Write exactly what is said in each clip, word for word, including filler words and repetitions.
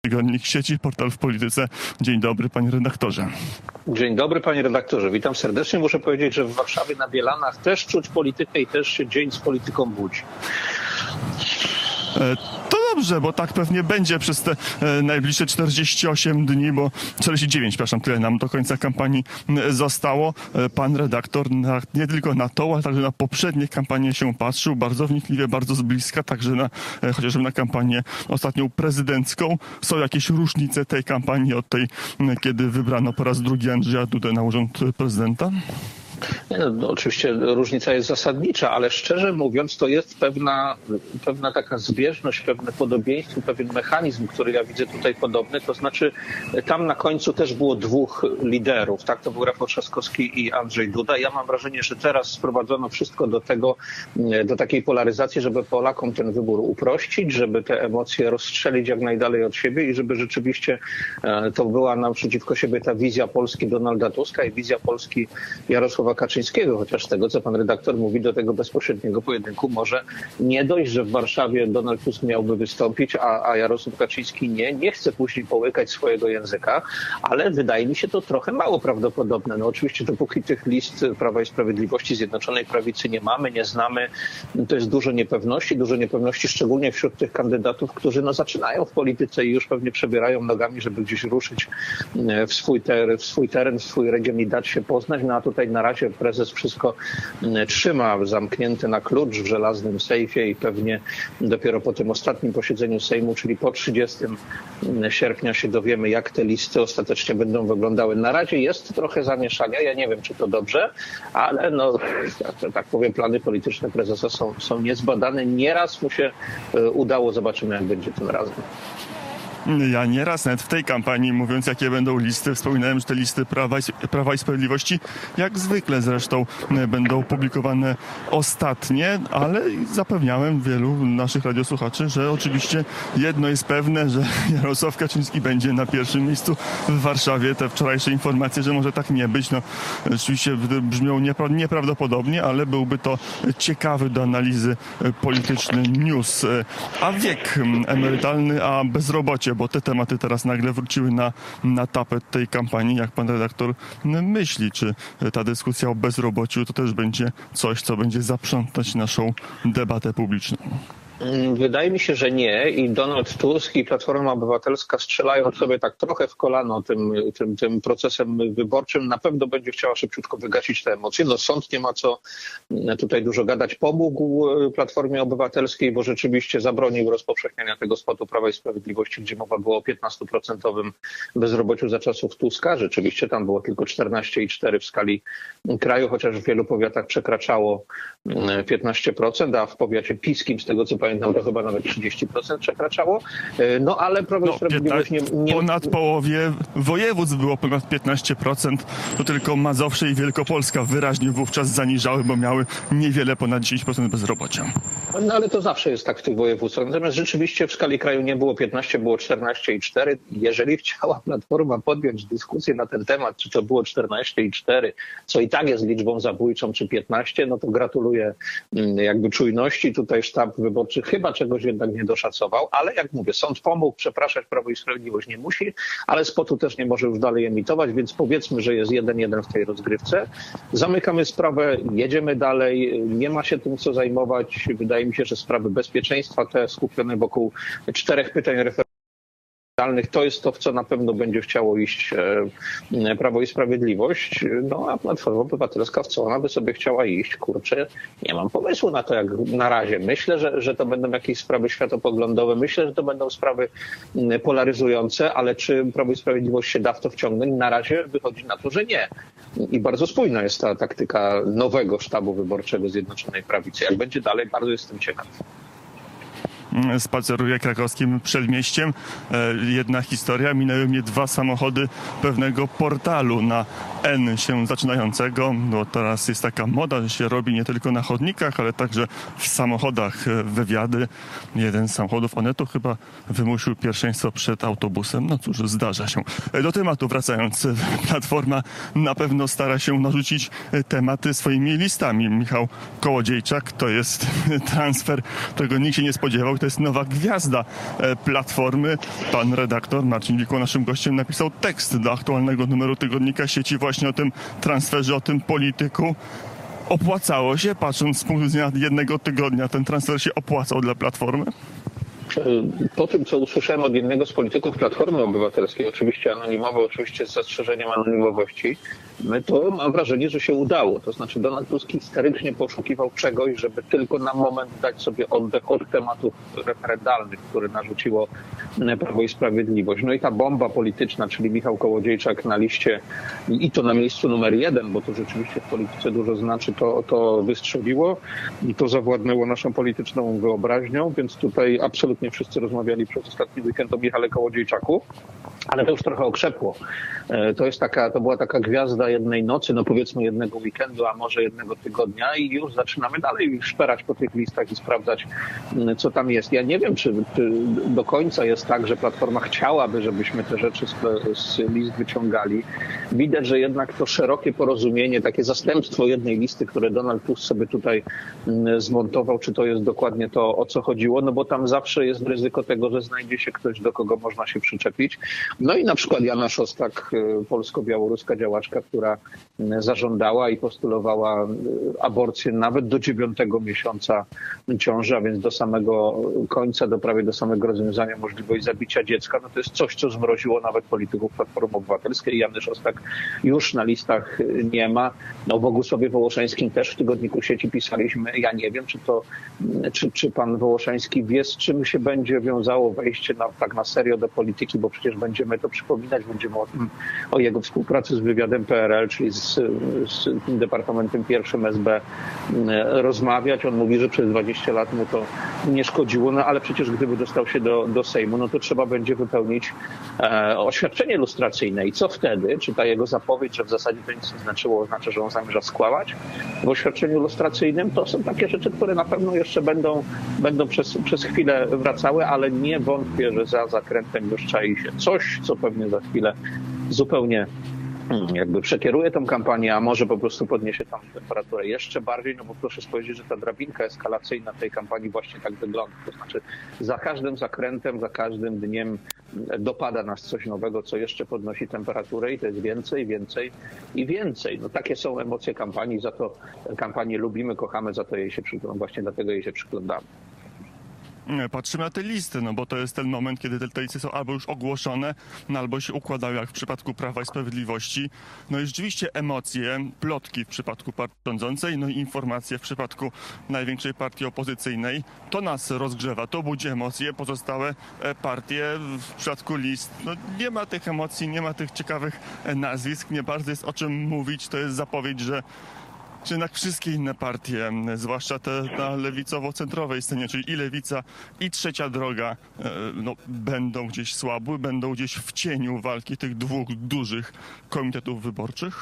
tygodnik sieci Portal w Polityce. Dzień dobry, panie redaktorze. Dzień dobry, panie redaktorze. Witam serdecznie. Muszę powiedzieć, że w Warszawie na Bielanach też czuć politykę i też się dzień z polityką budzi. To dobrze, bo tak pewnie będzie przez te e, najbliższe czterdzieści osiem dni, bo czterdzieści dziewięć, przepraszam, tyle nam do końca kampanii zostało. E, pan redaktor na, nie tylko na tą, ale także na poprzednie kampanie się patrzył bardzo wnikliwie, bardzo z bliska, także na, e, chociażby na kampanię ostatnią prezydencką. Są jakieś różnice tej kampanii od tej, kiedy wybrano po raz drugi Andrzeja Dudę na urząd prezydenta? Nie, no, no, oczywiście różnica jest zasadnicza, ale szczerze mówiąc to jest pewna, pewna taka zbieżność, pewne podobieństwo, pewien mechanizm, który ja widzę tutaj podobny. To znaczy tam na końcu też było dwóch liderów. Tak, to był Rafał Trzaskowski i Andrzej Duda. Ja mam wrażenie, że teraz sprowadzono wszystko do tego, do takiej polaryzacji, żeby Polakom ten wybór uprościć, żeby te emocje rozstrzelić jak najdalej od siebie i żeby rzeczywiście to była naprzeciwko siebie ta wizja Polski Donalda Tuska i wizja Polski Jarosława Kaczyńskiego, chociaż z tego, co pan redaktor mówi, do tego bezpośredniego pojedynku może nie dojść, że w Warszawie Donald Tusk miałby wystąpić, a, a Jarosław Kaczyński nie. Nie chce później połykać swojego języka, ale wydaje mi się to trochę mało prawdopodobne. No oczywiście dopóki tych list Prawa i Sprawiedliwości, Zjednoczonej Prawicy nie mamy, nie znamy, to jest dużo niepewności, dużo niepewności szczególnie wśród tych kandydatów, którzy no zaczynają w polityce i już pewnie przebierają nogami, żeby gdzieś ruszyć w swój, ter, w swój teren, w swój region i dać się poznać. No a tutaj na razie prezes wszystko trzyma zamknięte na klucz w żelaznym sejfie i pewnie dopiero po tym ostatnim posiedzeniu Sejmu, czyli po trzydziestego sierpnia się dowiemy, jak te listy ostatecznie będą wyglądały. Na razie jest trochę zamieszania. Ja nie wiem, czy to dobrze, ale no, tak, tak powiem, plany polityczne prezesa są, są niezbadane. Nieraz mu się udało. Zobaczymy, jak będzie tym razem. Ja nieraz nawet w tej kampanii, mówiąc jakie będą listy, wspominałem, że te listy Prawa i, Prawa i Sprawiedliwości jak zwykle zresztą będą publikowane ostatnie, ale zapewniałem wielu naszych radiosłuchaczy, że oczywiście jedno jest pewne, że Jarosław Kaczyński będzie na pierwszym miejscu w Warszawie. Te wczorajsze informacje, że może tak nie być, no rzeczywiście brzmią niepra- nieprawdopodobnie, ale byłby to ciekawy do analizy polityczny news. A wiek emerytalny, a bezrobocie, bo te tematy teraz nagle wróciły na, na tapet tej kampanii. Jak pan redaktor myśli, czy ta dyskusja o bezrobociu to też będzie coś, co będzie zaprzątać naszą debatę publiczną? Wydaje mi się, że nie i Donald Tusk i Platforma Obywatelska strzelają sobie tak trochę w kolano tym, tym, tym procesem wyborczym. Na pewno będzie chciała szybciutko wygasić te emocje. No sąd nie ma co tutaj dużo gadać. Pomógł Platformie Obywatelskiej, bo rzeczywiście zabronił rozpowszechniania tego spotu Prawa i Sprawiedliwości, gdzie mowa była o piętnastoprocentowym bezrobociu za czasów Tuska. Rzeczywiście tam było tylko czternaście i cztery w skali kraju, chociaż w wielu powiatach przekraczało piętnaście procent, a w powiacie piskim, z tego co pamiętam, to chyba nawet trzydzieści procent przekraczało. No ale Prawo i Sprawiedliwość nie, nie... Ponad połowie województw było ponad piętnaście procent. To tylko Mazowsze i Wielkopolska wyraźnie wówczas zaniżały, bo miały niewiele ponad dziesięć procent bezrobocia. No ale to zawsze jest tak w tych województwach. Natomiast rzeczywiście w skali kraju nie było piętnaście, było czternaście i cztery. Jeżeli chciała Platforma podjąć dyskusję na ten temat, czy to było czternaście i cztery, co i tak jest liczbą zabójczą, czy piętnaście, no to gratuluję jakby czujności. Tutaj sztab wyborczy chyba czegoś jednak nie doszacował, ale jak mówię, sąd pomógł, przepraszać Prawo i Sprawiedliwość nie musi, ale spotu też nie może już dalej emitować, więc powiedzmy, że jest jeden jeden w tej rozgrywce. Zamykamy sprawę, jedziemy dalej, nie ma się tym co zajmować. Wydaje mi się, że sprawy bezpieczeństwa, te skupione wokół czterech pytań referendalnych, to jest to, w co na pewno będzie chciało iść Prawo i Sprawiedliwość. No a Platforma Obywatelska, w co ona by sobie chciała iść? Kurczę, nie mam pomysłu na to jak na razie. Myślę, że, że to będą jakieś sprawy światopoglądowe. Myślę, że to będą sprawy polaryzujące, ale czy Prawo i Sprawiedliwość się da w to wciągnąć? Na razie wychodzi na to, że nie. I bardzo spójna jest ta taktyka nowego sztabu wyborczego Zjednoczonej Prawicy. Jak będzie dalej, bardzo jestem ciekaw. Spaceruję krakowskim przedmieściem. Jedna historia. Minęły mnie dwa samochody pewnego portalu na N się zaczynającego. No teraz jest taka moda, że się robi nie tylko na chodnikach, ale także w samochodach wywiady. Jeden z samochodów Onetu chyba wymusił pierwszeństwo przed autobusem. No cóż, zdarza się. Do tematu wracając. Platforma na pewno stara się narzucić tematy swoimi listami. Michał Kołodziejczak to jest transfer, którego nikt się nie spodziewał. To jest nowa gwiazda Platformy. Pan redaktor Marcin Wikło, naszym gościem, napisał tekst do aktualnego numeru tygodnika Sieci właśnie o tym transferze, o tym polityku. Opłacało się, patrząc z punktu widzenia jednego tygodnia, ten transfer się opłacał dla Platformy? Po tym, co usłyszałem od jednego z polityków Platformy Obywatelskiej, oczywiście anonimowo, oczywiście z zastrzeżeniem anonimowości, to mam wrażenie, że się udało. To znaczy Donald Tusk historycznie poszukiwał czegoś, żeby tylko na moment dać sobie oddech od tematów referendalnych, które narzuciło Prawo i Sprawiedliwość. No i ta bomba polityczna, czyli Michał Kołodziejczak na liście i to na miejscu numer jeden, bo to rzeczywiście w polityce dużo znaczy, to, to wystrzeliło i to zawładnęło naszą polityczną wyobraźnią, więc tutaj absolutnie wszyscy rozmawiali przez ostatni weekend o Michale Kołodziejczaku. Ale to już trochę okrzepło. To jest taka, to była taka gwiazda jednej nocy, no powiedzmy jednego weekendu, a może jednego tygodnia i już zaczynamy dalej szperać po tych listach i sprawdzać, co tam jest. Ja nie wiem, czy, czy do końca jest tak, że Platforma chciałaby, żebyśmy te rzeczy z, z list wyciągali. Widać, że jednak to szerokie porozumienie, takie zastępstwo jednej listy, które Donald Tusk sobie tutaj zmontował, czy to jest dokładnie to, o co chodziło, no bo tam zawsze jest ryzyko tego, że znajdzie się ktoś, do kogo można się przyczepić. No i na przykład Jana Szostak, polsko-białoruska działaczka, która zażądała i postulowała aborcję nawet do dziewiątego miesiąca ciąży, a więc do samego końca, do prawie do samego rozwiązania możliwość zabicia dziecka. No to jest coś, co zmroziło nawet polityków Platformy Obywatelskiej. Jany Szostak już na listach nie ma. No, o Bogusławie Wołoszeńskim też w tygodniku Sieci pisaliśmy. Ja nie wiem, czy to, czy, czy pan Wołoszeński wie, z czym się będzie wiązało wejście na, tak na serio do polityki, bo przecież będziemy to przypominać, będziemy o tym, o jego współpracy z wywiadem P R L, czyli z, z tym Departamentem Pierwszym S B rozmawiać. On mówi, że przez dwadzieścia lat mu to nie szkodziło, no ale przecież gdyby dostał się do, do Sejmu, no to trzeba będzie wypełnić e, oświadczenie lustracyjne. I co wtedy? Czy ta jego zapowiedź, że w zasadzie to nic nie znaczyło, oznacza, że on zamierza skłamać w oświadczeniu lustracyjnym? To są takie rzeczy, które na pewno jeszcze będą, będą przez, przez chwilę wracały, ale nie wątpię, że za zakrętem już czai się coś, co pewnie za chwilę zupełnie jakby przekieruje tą kampanię, a może po prostu podniesie tam temperaturę jeszcze bardziej, no bo proszę spojrzeć, że ta drabinka eskalacyjna tej kampanii właśnie tak wygląda. To znaczy za każdym zakrętem, za każdym dniem dopada nas coś nowego, co jeszcze podnosi temperaturę i to jest więcej, więcej i więcej. No takie są emocje kampanii, za to kampanię lubimy, kochamy, za to jej się przyglądamy, właśnie dlatego jej się przyglądamy. Patrzymy na te listy, no bo to jest ten moment, kiedy te, te listy są albo już ogłoszone, no albo się układają, jak w przypadku Prawa i Sprawiedliwości. No i rzeczywiście emocje, plotki w przypadku partii rządzącej, no i informacje w przypadku największej partii opozycyjnej. To nas rozgrzewa, to budzi emocje. Pozostałe partie w przypadku list, no nie ma tych emocji, nie ma tych ciekawych nazwisk, nie bardzo jest o czym mówić. To jest zapowiedź, że czy jednak wszystkie inne partie, zwłaszcza te na lewicowo-centrowej scenie, czyli i Lewica, i Trzecia Droga, no, będą gdzieś słabły, będą gdzieś w cieniu walki tych dwóch dużych komitetów wyborczych?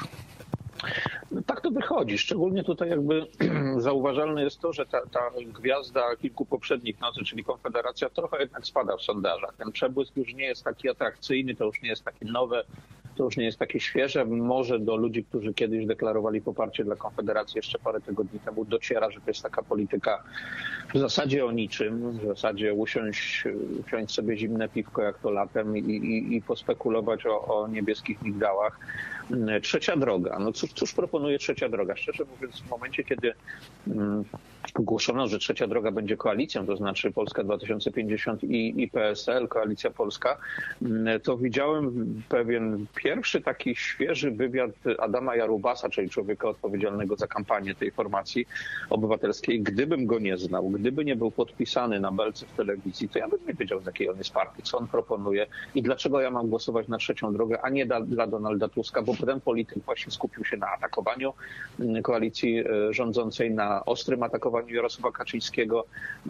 No tak to wychodzi. Szczególnie tutaj jakby zauważalne jest to, że ta, ta gwiazda kilku poprzednich nocy, czyli Konfederacja, trochę jednak spada w sondażach. Ten przebłysk już nie jest taki atrakcyjny, to już nie jest takie nowe, to już nie jest takie świeże. Może do ludzi, którzy kiedyś deklarowali poparcie dla Konfederacji jeszcze parę tygodni temu, dociera, że to jest taka polityka w zasadzie o niczym, w zasadzie usiąść, wziąć sobie zimne piwko jak to latem i, i, i pospekulować o, o niebieskich migdałach. Trzecia Droga. No cóż, cóż proponuje Trzecia Droga? Szczerze mówiąc, w momencie, kiedy um, ogłoszono, że Trzecia Droga będzie koalicją, to znaczy Polska dwa tysiące pięćdziesiąt i, i P S L, Koalicja Polska, to widziałem pewien pierwszy taki świeży wywiad Adama Jarubasa, czyli człowieka odpowiedzialnego za kampanię tej formacji obywatelskiej. Gdybym go nie znał, gdyby nie był podpisany na belce w telewizji, to ja bym nie wiedział, z jakiej on jest partii, co on proponuje i dlaczego ja mam głosować na Trzecią Drogę, a nie da, dla Donalda Tuska, bo ten polityk właśnie skupił się na atakowaniu koalicji rządzącej, na ostrym atakowaniu Jarosława Kaczyńskiego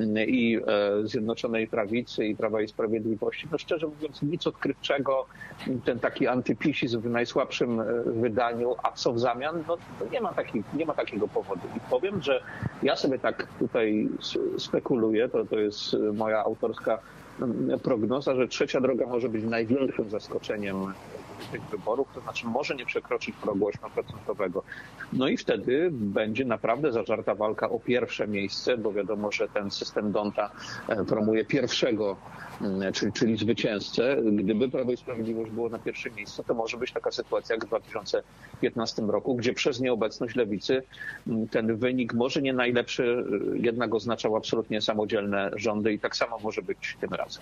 i Zjednoczonej Prawicy i Prawa i Sprawiedliwości. No szczerze mówiąc, nic odkrywczego, ten taki antypisizm w najsłabszym wydaniu, a co w zamian? No nie ma, taki, nie ma takiego powodu. I powiem, że ja sobie tak tutaj spekuluję, to, to jest moja autorska prognoza, że Trzecia Droga może być największym zaskoczeniem tych wyborów, to znaczy może nie przekroczyć progu osiem procent. No i wtedy będzie naprawdę zażarta walka o pierwsze miejsce, bo wiadomo, że ten system Donta promuje pierwszego, czyli, czyli zwycięzcę. Gdyby Prawo i Sprawiedliwość było na pierwszym miejscu, to może być taka sytuacja jak w dwa tysiące piętnastym roku, gdzie przez nieobecność lewicy ten wynik może nie najlepszy, jednak oznaczał absolutnie samodzielne rządy i tak samo może być tym razem.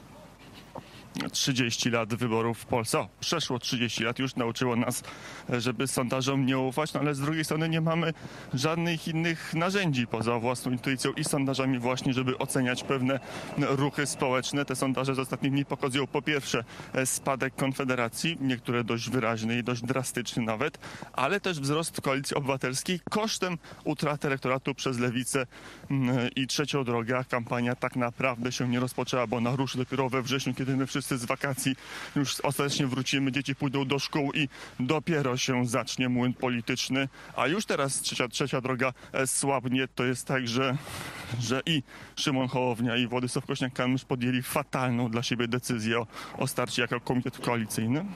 trzydzieści lat wyborów w Polsce. O, przeszło trzydzieści lat, już nauczyło nas, żeby sondażom nie ufać, no ale z drugiej strony nie mamy żadnych innych narzędzi poza własną intuicją i sondażami właśnie, żeby oceniać pewne ruchy społeczne. Te sondaże z ostatnich dni pokazują po pierwsze spadek Konfederacji, niektóre dość wyraźny i dość drastyczny nawet, ale też wzrost Koalicji Obywatelskiej kosztem utraty elektoratu przez Lewicę i Trzecią Drogę. A kampania tak naprawdę się nie rozpoczęła, bo ona ruszy dopiero we wrześniu, kiedy my wszyscy z wakacji już ostatecznie wrócimy, dzieci pójdą do szkół i dopiero się zacznie młyn polityczny, a już teraz trzecia, trzecia droga słabnie. To jest tak, że, że i Szymon Hołownia i Władysław Kosiniak-Kamysz podjęli fatalną dla siebie decyzję o, o starcie jako komitet koalicyjny.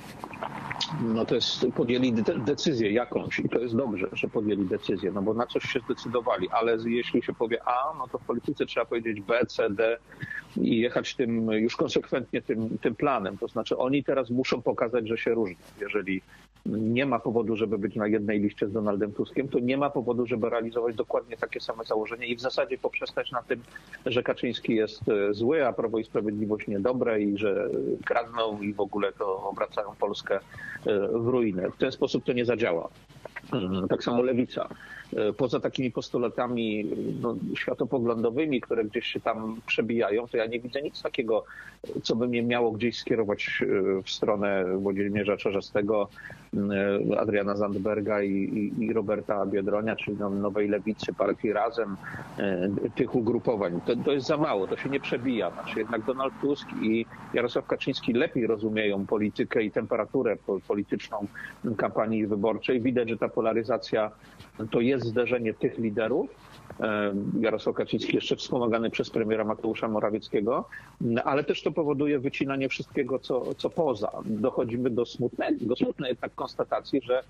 No to jest, podjęli de- decyzję jakąś i to jest dobrze, że podjęli decyzję, no bo na coś się zdecydowali, ale jeśli się powie A, no to w polityce trzeba powiedzieć B, C, D i jechać tym już konsekwentnie tym, tym planem. To znaczy oni teraz muszą pokazać, że się różnią. Jeżeli nie ma powodu, żeby być na jednej liście z Donaldem Tuskiem, to nie ma powodu, żeby realizować dokładnie takie same założenia i w zasadzie poprzestać na tym, że Kaczyński jest zły, a Prawo i Sprawiedliwość niedobre i że kradną i w ogóle to obracają Polskę w ruinę. W ten sposób to nie zadziała. Tak samo Lewica. Poza takimi postulatami no, światopoglądowymi, które gdzieś się tam przebijają, to ja nie widzę nic takiego, co by mnie miało gdzieś skierować w stronę Włodzimierza Czarzastego, Adriana Zandberga i, i, i Roberta Biedronia, czyli no, Nowej Lewicy, Partii Razem, tych ugrupowań. To, to jest za mało, to się nie przebija. Znaczy, jednak Donald Tusk i Jarosław Kaczyński lepiej rozumieją politykę i temperaturę polityczną kampanii wyborczej. Widać, że ta polaryzacja to jest zderzenie tych liderów. Jarosław Kaczyński jeszcze wspomagany przez premiera Mateusza Morawieckiego, ale też to powoduje wycinanie wszystkiego, co, co poza. Dochodzimy do smutnej, do smutnej jednak konstatacji, że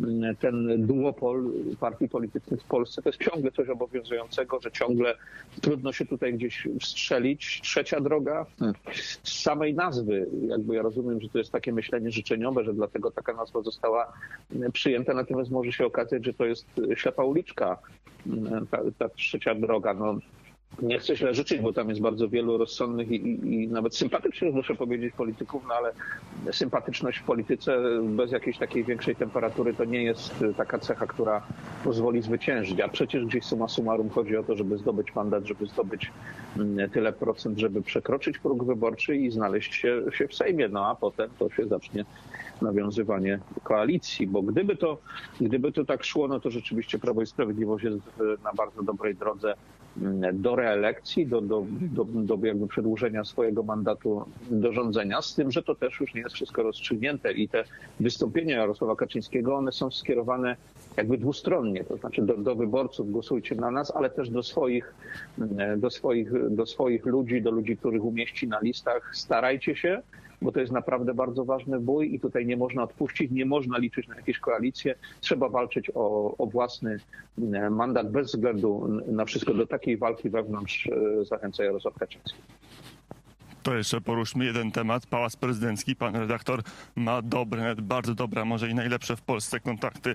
ten duopol partii politycznych w Polsce to jest ciągle coś obowiązującego, że ciągle trudno się tutaj gdzieś wstrzelić. Trzecia droga, z samej nazwy, jakby ja rozumiem, że to jest takie myślenie życzeniowe, że dlatego taka nazwa została przyjęta, natomiast może się okazać, że to jest ślepa uliczka, ta, ta trzecia droga. No, nie chcę źle życzyć, bo tam jest bardzo wielu rozsądnych i, i, i nawet sympatycznych, muszę powiedzieć, polityków, no ale sympatyczność w polityce bez jakiejś takiej większej temperatury to nie jest taka cecha, która pozwoli zwyciężyć. A przecież gdzieś summa summarum chodzi o to, żeby zdobyć mandat, żeby zdobyć tyle procent, żeby przekroczyć próg wyborczy i znaleźć się, się w Sejmie. No a potem to się zacznie nawiązywanie koalicji, bo gdyby to, gdyby to tak szło, no to rzeczywiście Prawo i Sprawiedliwość jest na bardzo dobrej drodze do reelekcji, do, do, do, do jakby przedłużenia swojego mandatu do rządzenia, z tym, że to też już nie jest wszystko rozstrzygnięte i te wystąpienia Jarosława Kaczyńskiego, one są skierowane jakby dwustronnie, to znaczy do, do wyborców głosujcie na nas, ale też do swoich, do swoich, do swoich ludzi, do ludzi, których umieści na listach, starajcie się, bo to jest naprawdę bardzo ważny bój i tutaj nie można odpuścić, nie można liczyć na jakieś koalicje. Trzeba walczyć o, o własny mandat bez względu na wszystko. Do takiej walki wewnątrz zachęca Jarosław Kaczyński. To jeszcze poruszmy jeden temat. Pałac Prezydencki. Pan redaktor ma dobre, bardzo dobre, a może i najlepsze w Polsce kontakty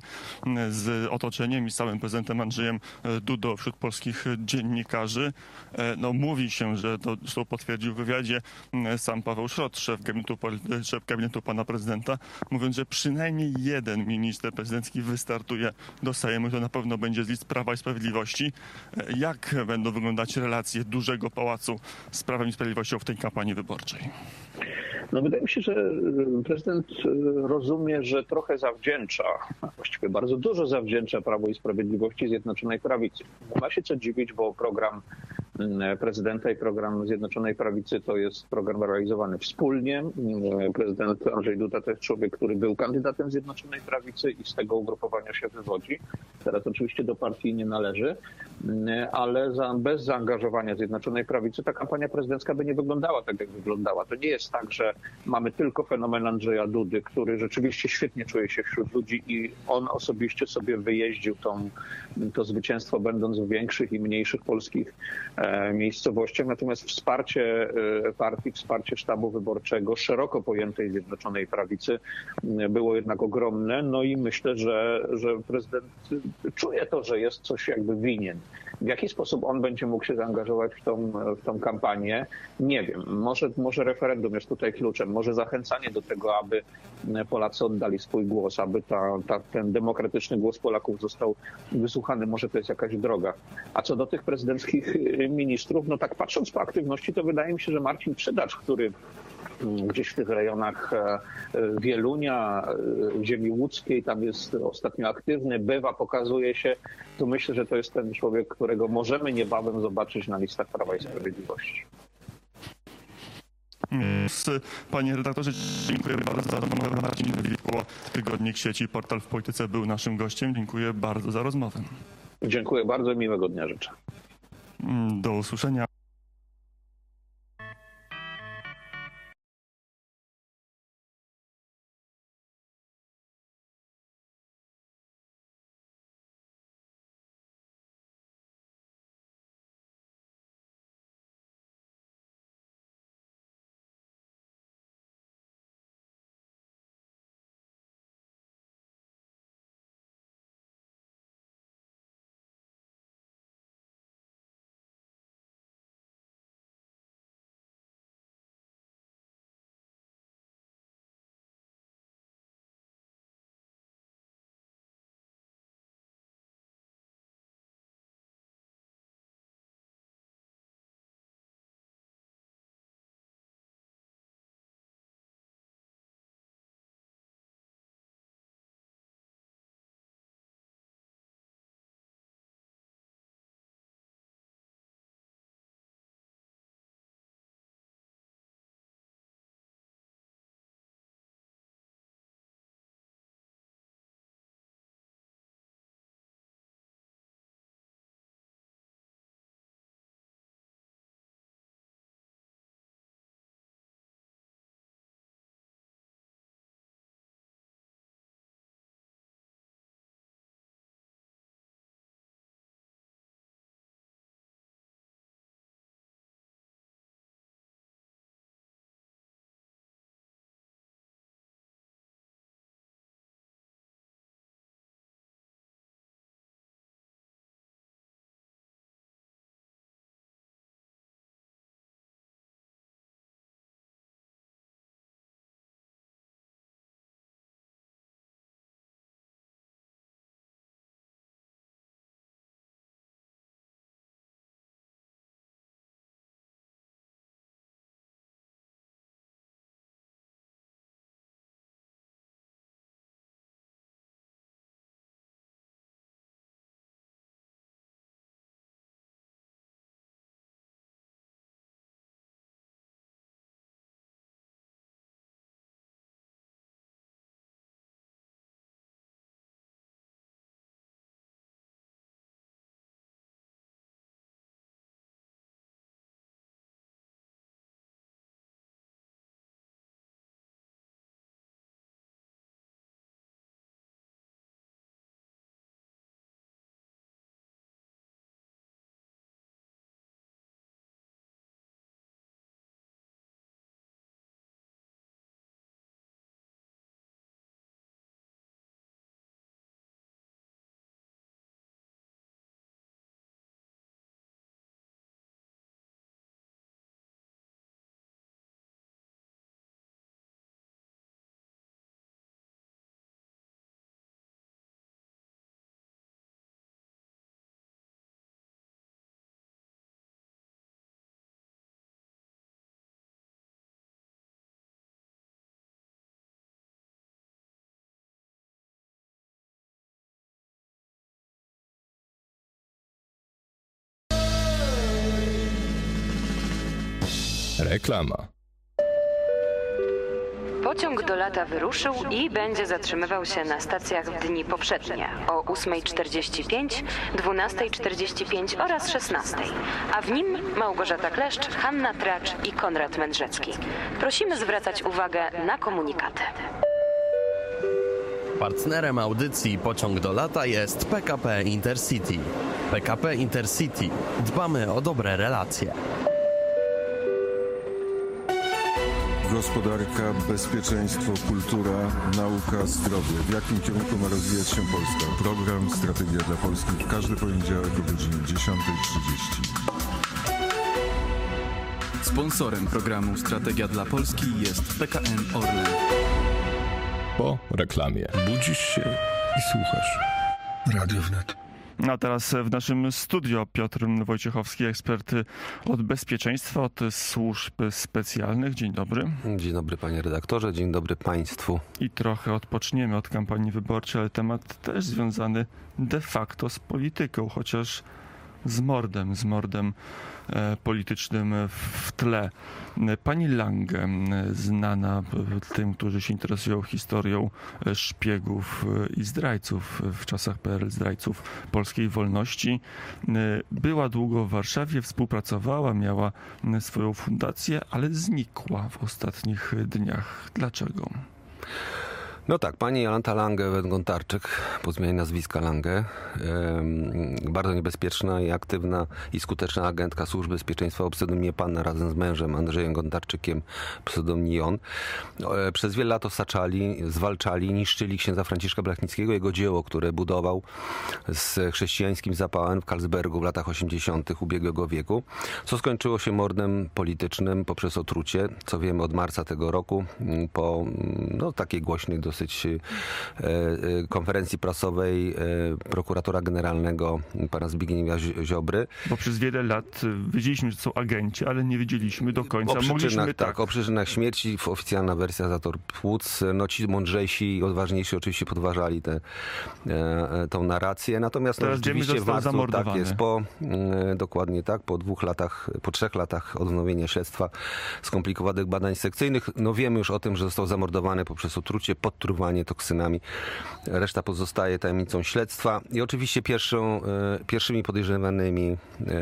z otoczeniem i z samym prezydentem Andrzejem Dudą wśród polskich dziennikarzy. No, mówi się, że to zresztą potwierdził w wywiadzie sam Paweł Szrot, szef gabinetu, szef gabinetu pana prezydenta, mówiąc, że przynajmniej jeden minister prezydencki wystartuje do Sejmu. To na pewno będzie z list Prawa i Sprawiedliwości. Jak będą wyglądać relacje dużego pałacu z Prawem i Sprawiedliwością w tej kampanii wyborczej? No wydaje mi się, że prezydent rozumie, że trochę zawdzięcza, a właściwie bardzo dużo zawdzięcza Prawo i Sprawiedliwości Zjednoczonej Prawicy. Nie ma się co dziwić, bo program prezydenta i program Zjednoczonej Prawicy to jest program realizowany wspólnie. Prezydent Andrzej Duda to jest człowiek, który był kandydatem Zjednoczonej Prawicy i z tego ugrupowania się wywodzi. Teraz oczywiście do partii nie należy, ale za, bez zaangażowania Zjednoczonej Prawicy ta kampania prezydencka by nie wyglądała tak, jak wyglądała. To nie jest tak, że mamy tylko fenomen Andrzeja Dudy, który rzeczywiście świetnie czuje się wśród ludzi i on osobiście sobie wyjeździł tą, to zwycięstwo, będąc w większych i mniejszych polskich e, miejscowościach. Natomiast wsparcie e, partii, wsparcie sztabu wyborczego, szeroko pojętej Zjednoczonej Prawicy e, było jednak ogromne. No i myślę, że, że prezydent czuje to, że jest coś jakby winien. W jaki sposób on będzie mógł się zaangażować w tą, w tą kampanię? Nie wiem. Może, może referendum jest tutaj kluczem. Może zachęcanie do tego, aby Polacy oddali swój głos, aby ta, ta, ten demokratyczny głos Polaków został wysłuchany. Może to jest jakaś droga. A co do tych prezydenckich ministrów, no tak patrząc po aktywności, to wydaje mi się, że Marcin Przydacz, który gdzieś w tych rejonach Wielunia, ziemi łódzkiej, tam jest ostatnio aktywny, bywa, pokazuje się, to myślę, że to jest ten człowiek, którego możemy niebawem zobaczyć na listach Prawa i Sprawiedliwości. Panie redaktorze, dziękuję bardzo za rozmowę. Marcin Wilko, Tygodnik Sieci, portal w Polityce był naszym gościem. Dziękuję bardzo za rozmowę. Dziękuję bardzo, miłego dnia życzę. Do usłyszenia. Reklama. Pociąg do lata wyruszył i będzie zatrzymywał się na stacjach w dni poprzednie o ósma czterdzieści pięć, dwunasta czterdzieści pięć oraz szesnasta, a w nim Małgorzata Kleszcz, Hanna Tracz i Konrad Mędrzecki. Prosimy zwracać uwagę na komunikaty. Partnerem audycji Pociąg do lata jest P K P Intercity. P K P Intercity. Dbamy o dobre relacje. Gospodarka, bezpieczeństwo, kultura, nauka, zdrowie. W jakim kierunku ma rozwijać się Polska? Program Strategia dla Polski w każdy poniedziałek o godzinie dziesiąta trzydzieści. Sponsorem programu Strategia dla Polski jest P K N Orlen. Po reklamie. Budzisz się i słuchasz. Radio Wnet. A teraz w naszym studio Piotr Wojciechowski, ekspert od bezpieczeństwa, od służb specjalnych. Dzień dobry. Dzień dobry panie redaktorze, dzień dobry państwu. I trochę odpoczniemy od kampanii wyborczej, ale temat też związany de facto z polityką, chociaż z mordem, z mordem e, politycznym w tle. Pani Lange, znana tym, którzy się interesują historią szpiegów i zdrajców w czasach P R L, zdrajców polskiej wolności, była długo w Warszawie, współpracowała, miała swoją fundację, ale znikła w ostatnich dniach. Dlaczego? No tak, pani Jolanta Lange-Gontarczyk, po zmianie nazwiska Lange, yy, bardzo niebezpieczna i aktywna i skuteczna agentka Służby Bezpieczeństwa o pseudonimie Panna razem z mężem Andrzejem Gontarczykiem, pseudonim Jon. Yy, przez wiele lat osaczali, zwalczali, niszczyli księdza Franciszka Blachnickiego, jego dzieło, które budował z chrześcijańskim zapałem w Karlsbergu w latach osiemdziesiątych ubiegłego wieku, co skończyło się mordem politycznym poprzez otrucie, co wiemy od marca tego roku, po no, takiej głośnej dosyć konferencji prasowej prokuratora generalnego pana Zbigniewa Ziobry. Bo przez wiele lat wiedzieliśmy, że są agenci, ale nie wiedzieliśmy do końca. O przyczynach, Mogliśmy, tak, tak, o przyczynach śmierci, oficjalna wersja zator płuc. No ci mądrzejsi i odważniejsi oczywiście podważali tę tą narrację. Natomiast no, rzeczywiście wiemy, że warto, zamordowany. tak jest, po dokładnie tak, po dwóch latach, po trzech latach odnowienia śledztwa, skomplikowanych badań sekcyjnych, no wiemy już o tym, że został zamordowany poprzez otrucie, podtruwanie toksynami. Reszta pozostaje tajemnicą śledztwa. I oczywiście pierwszą, pierwszymi podejrzewanymi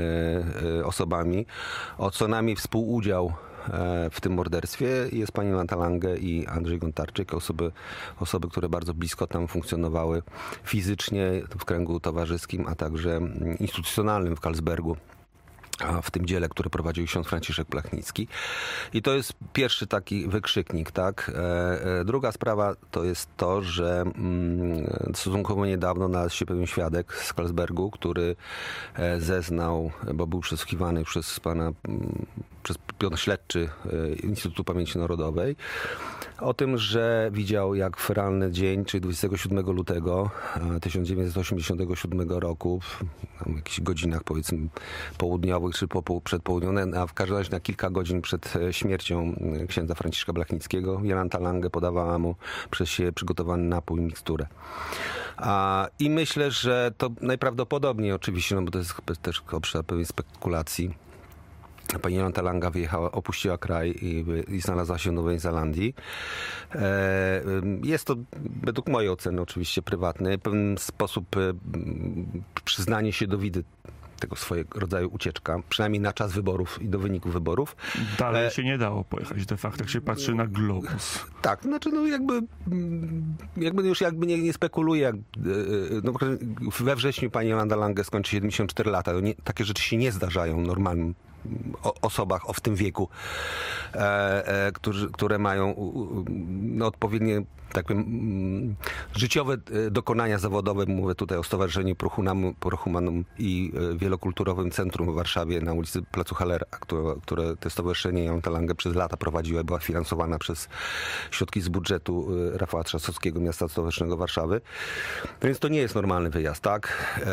osobami o co najmniej współudział w tym morderstwie jest pani Jolanta Lange i Andrzej Gontarczyk, osoby, osoby, które bardzo blisko tam funkcjonowały fizycznie w kręgu towarzyskim, a także instytucjonalnym w Karlsbergu, a w tym dziele, które prowadził ksiądz Franciszek Blachnicki. I to jest pierwszy taki wykrzyknik, tak? E, e, druga sprawa to jest to, że mm, stosunkowo niedawno znalazł się pewien świadek z Karlsbergu, który e, zeznał, bo był przesłuchiwany przez pana, m, przez pion śledczy e, Instytutu Pamięci Narodowej, o tym, że widział, jak w feralny dzień, czyli dwudziestego siódmego lutego tysiąc dziewięćset osiemdziesiątego siódmego roku, w tam, jakichś godzinach powiedzmy południowych, czy po, przedpołudniowe, a w każdym razie na kilka godzin przed śmiercią księdza Franciszka Blachnickiego, Jolanta Lange podawała mu przez siebie przygotowany napój, miksturę. A, I myślę, że to najprawdopodobniej oczywiście, no bo to jest też obszar pewnej spekulacji, pani Jolanta Lange wyjechała, opuściła kraj i, i znalazła się w Nowej Zelandii. E, jest to według mojej oceny oczywiście prywatny, w pewien sposób e, przyznanie się do winy tego swojego rodzaju ucieczka, przynajmniej na czas wyborów i do wyników wyborów. Dalej e, się nie dało pojechać de facto, jak się patrzy na globus. Tak, znaczy no jakby, jakby już jakby nie, nie spekuluję, jak, no we wrześniu pani Jolanta Lange skończy siedemdziesiąt cztery lata. No nie, takie rzeczy się nie zdarzają normalnym o, osobach o w tym wieku, e, e, którzy, które mają no, odpowiednie tak powiem, życiowe dokonania zawodowe. Mówię tutaj o Stowarzyszeniu Prohumanum i Wielokulturowym Centrum w Warszawie na ulicy Placu Hallera, które, które to stowarzyszenie Jolanta Lange przez lata prowadziła, była finansowana przez środki z budżetu Rafała Trzaskowskiego, Miasta Stołecznego Warszawy. Więc to nie jest normalny wyjazd, tak? E,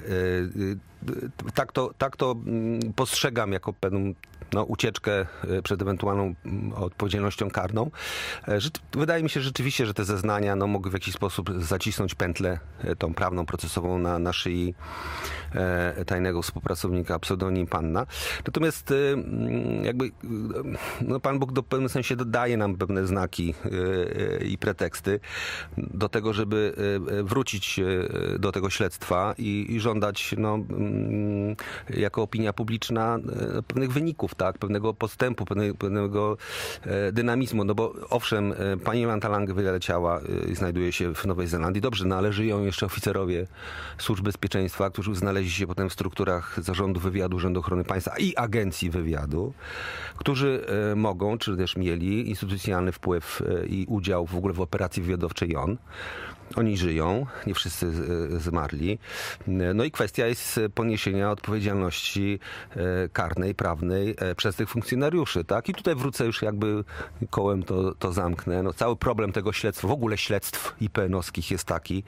e, tak, to, tak to postrzegam jako pewną no, ucieczkę przed ewentualną odpowiedzialnością karną. Wydaje mi się rzeczywiście, że że te zeznania no, mogły w jakiś sposób zacisnąć pętlę e, tą prawną, procesową na, na szyi e, tajnego współpracownika pseudonim Panna. Natomiast e, jakby e, no, Pan Bóg w pewnym sensie dodaje nam pewne znaki e, e, i preteksty do tego, żeby e, wrócić e, do tego śledztwa i, i żądać no, m, jako opinia publiczna e, pewnych wyników, tak, pewnego postępu, pewnego, pewnego e, dynamizmu, no bo owszem, e, pani Jolanta Lange wyleciała i e, znajduje się w Nowej Zelandii. Dobrze, no ale żyją jeszcze oficerowie służb bezpieczeństwa, którzy znaleźli się potem w strukturach Zarządu Wywiadu, Urzędu Ochrony Państwa i Agencji Wywiadu, którzy e, mogą, czy też mieli instytucjonalny wpływ e, i udział w ogóle w operacji wywiadowczej O N. Oni żyją, nie wszyscy zmarli. No i kwestia jest poniesienia odpowiedzialności karnej, prawnej przez tych funkcjonariuszy, tak? I tutaj wrócę już jakby kołem to, to zamknę. No, cały problem tego śledztwa, w ogóle śledztw I P N-owskich jest taki,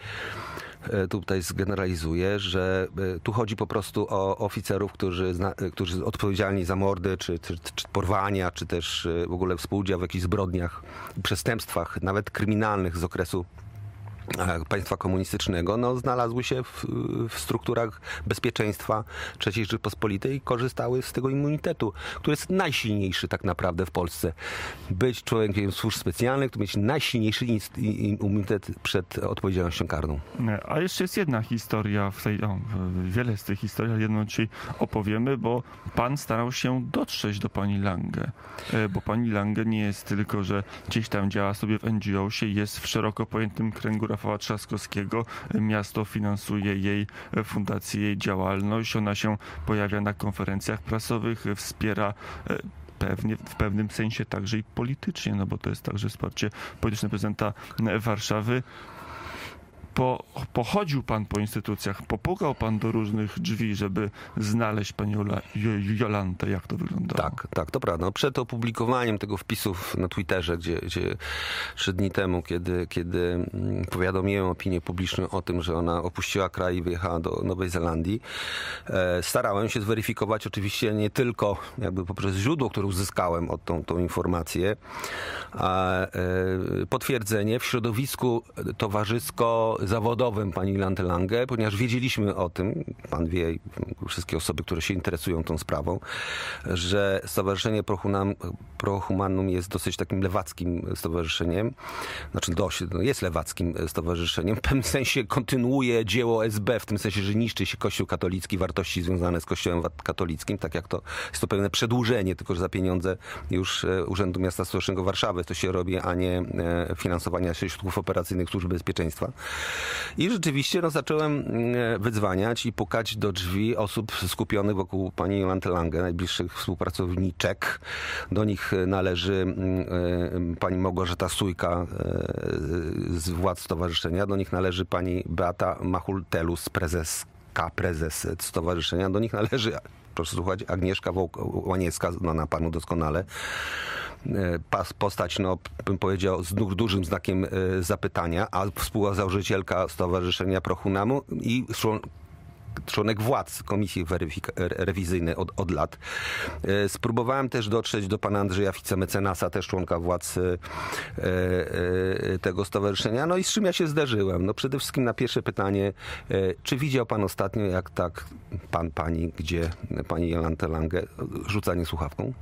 tutaj zgeneralizuję, że tu chodzi po prostu o oficerów, którzy, zna, którzy odpowiedzialni za mordy, czy, czy, czy porwania, czy też w ogóle współudział w jakichś zbrodniach, przestępstwach, nawet kryminalnych z okresu państwa komunistycznego, no, znalazły się w, w strukturach bezpieczeństwa trzeciej Rzeczypospolitej i korzystały z tego immunitetu, który jest najsilniejszy tak naprawdę w Polsce. Być człowiekiem służb specjalnych, to mieć najsilniejszy immunitet przed odpowiedzialnością karną. A jeszcze jest jedna historia, w tej, o, wiele z tych historii, ale jedną dzisiaj opowiemy, bo pan starał się dotrzeć do pani Lange, bo pani Lange nie jest tylko, że gdzieś tam działa sobie w N G O-sie, jest w szeroko pojętym kręgu Rafała Trzaskowskiego. Miasto finansuje jej fundację, jej działalność. Ona się pojawia na konferencjach prasowych, wspiera pewnie w pewnym sensie także i politycznie, no bo to jest także wsparcie polityczne prezydenta Warszawy. Po, pochodził pan po instytucjach, popukał pan do różnych drzwi, żeby znaleźć panią Jola, Jolantę. Jak to wyglądało? Tak, tak, to prawda. No, przed opublikowaniem tego wpisu na Twitterze, gdzie, gdzie trzy dni temu, kiedy, kiedy powiadomiłem opinię publiczną o tym, że ona opuściła kraj i wyjechała do Nowej Zelandii, e, starałem się zweryfikować oczywiście nie tylko jakby poprzez źródło, które uzyskałem od tą, tą informację, a e, potwierdzenie w środowisku towarzysko zawodowym pani Jolanty Lange, ponieważ wiedzieliśmy o tym, pan wie, wszystkie osoby, które się interesują tą sprawą, że Stowarzyszenie Prohumanum jest dosyć takim lewackim stowarzyszeniem, znaczy dość, no jest lewackim stowarzyszeniem, w pewnym sensie kontynuuje dzieło S B, w tym sensie, że niszczy się Kościół katolicki, wartości związane z Kościołem katolickim, tak jak to jest to pewne przedłużenie, tylko że za pieniądze już Urzędu Miasta Stołecznego Warszawy to się robi, a nie finansowania środków operacyjnych służb bezpieczeństwa. I rzeczywiście no, zacząłem wydzwaniać i pukać do drzwi osób skupionych wokół pani Jolanty Lange, najbliższych współpracowniczek. Do nich należy pani Małgorzata Sójka z władz stowarzyszenia, do nich należy pani Beata Machul-Telus, prezeska, prezes stowarzyszenia, do nich należy, proszę słuchać, Agnieszka Łaniecka, znana panu doskonale, postać, no, bym powiedział, z dużym znakiem zapytania, a współzałożycielka Stowarzyszenia Prohunamu i członek władz Komisji Rewizyjnej od, od lat. Spróbowałem też dotrzeć do pana Andrzeja Wicemecenasa, też członka władz e, e, tego stowarzyszenia. No i z czym ja się zderzyłem? No przede wszystkim na pierwsze pytanie, e, czy widział pan ostatnio, jak tak pan, pani, gdzie pani Jolantę Lange, rzucanie słuchawką?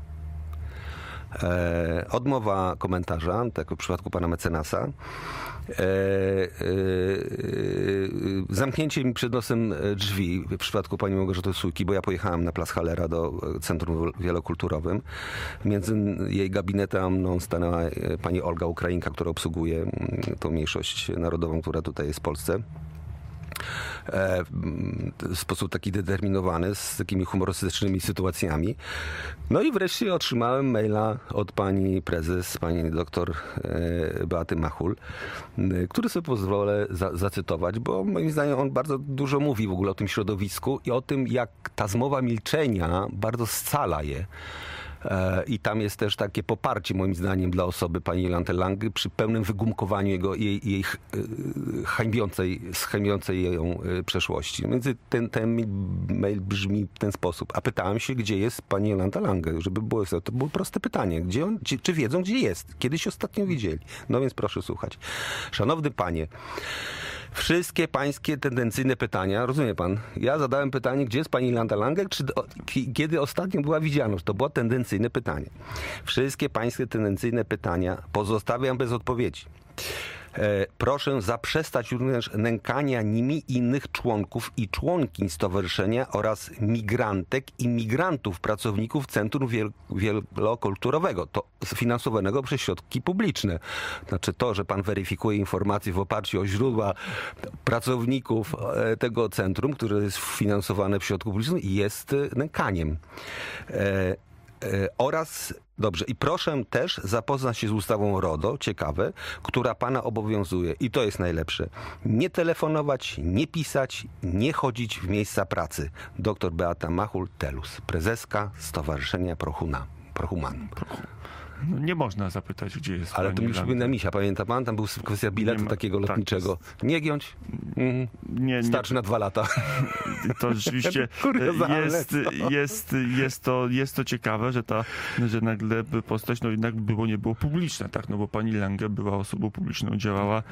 E, odmowa komentarza, tak jak w przypadku pana mecenasa. E, e, e, zamknięcie mi przed nosem drzwi w przypadku pani Małgorzaty Sójki, bo ja pojechałem na Plac Hallera do Centrum Wielokulturowym. Między jej gabinetem a mną stanęła pani Olga Ukrainka, która obsługuje tą mniejszość narodową, która tutaj jest w Polsce. W sposób taki determinowany, z takimi humorystycznymi sytuacjami. No i wreszcie otrzymałem maila od pani prezes, pani doktor Beaty Machul, który sobie pozwolę za, zacytować, bo moim zdaniem on bardzo dużo mówi w ogóle o tym środowisku i o tym, jak ta zmowa milczenia bardzo scala je. I tam jest też takie poparcie, moim zdaniem, dla osoby pani Jolanty Lange przy pełnym wygumkowaniu jego, jej, jej hańbiącej, hańbiącej ją przeszłości. Między ten, ten mail brzmi w ten sposób. A pytałem się, gdzie jest pani Jolanta Lange, żeby było, to było proste pytanie. Gdzie on, czy, czy wiedzą, gdzie jest? Kiedyś ostatnio widzieli. No więc proszę słuchać. Szanowny panie, wszystkie pańskie tendencyjne pytania, rozumie pan? Ja zadałem pytanie, gdzie jest pani Jolanta Lange, czy do, kiedy ostatnio była widziana? To było tendencyjne pytanie. Wszystkie pańskie tendencyjne pytania pozostawiam bez odpowiedzi. E, proszę zaprzestać również nękania nimi innych członków i członkiń stowarzyszenia oraz migrantek i migrantów, pracowników Centrum Wiel- Wielokulturowego, to finansowanego przez środki publiczne. Znaczy to, że pan weryfikuje informacje w oparciu o źródła pracowników e, tego centrum, które jest finansowane w środku publicznych, jest e, nękaniem. E, Oraz, dobrze, i proszę też zapoznać się z ustawą RODO, ciekawe, która pana obowiązuje, i to jest najlepsze, nie telefonować, nie pisać, nie chodzić w miejsca pracy. Doktor Beata Machul-Telus, prezeska Stowarzyszenia Prohuna, Prohuman. No nie można zapytać, gdzie jest Ale pani to mi przypomina Lange. misia, pamięta pan? Tam był kwestia biletu ma, takiego lotniczego. Tak, nie giąć? Mhm. Nie, Starczy nie. na dwa lata. To rzeczywiście jest, jest, jest, to, jest to ciekawe, że ta, że nagle postać no jednak było, nie było publiczna, tak? No bo pani Lange była osobą publiczną, działała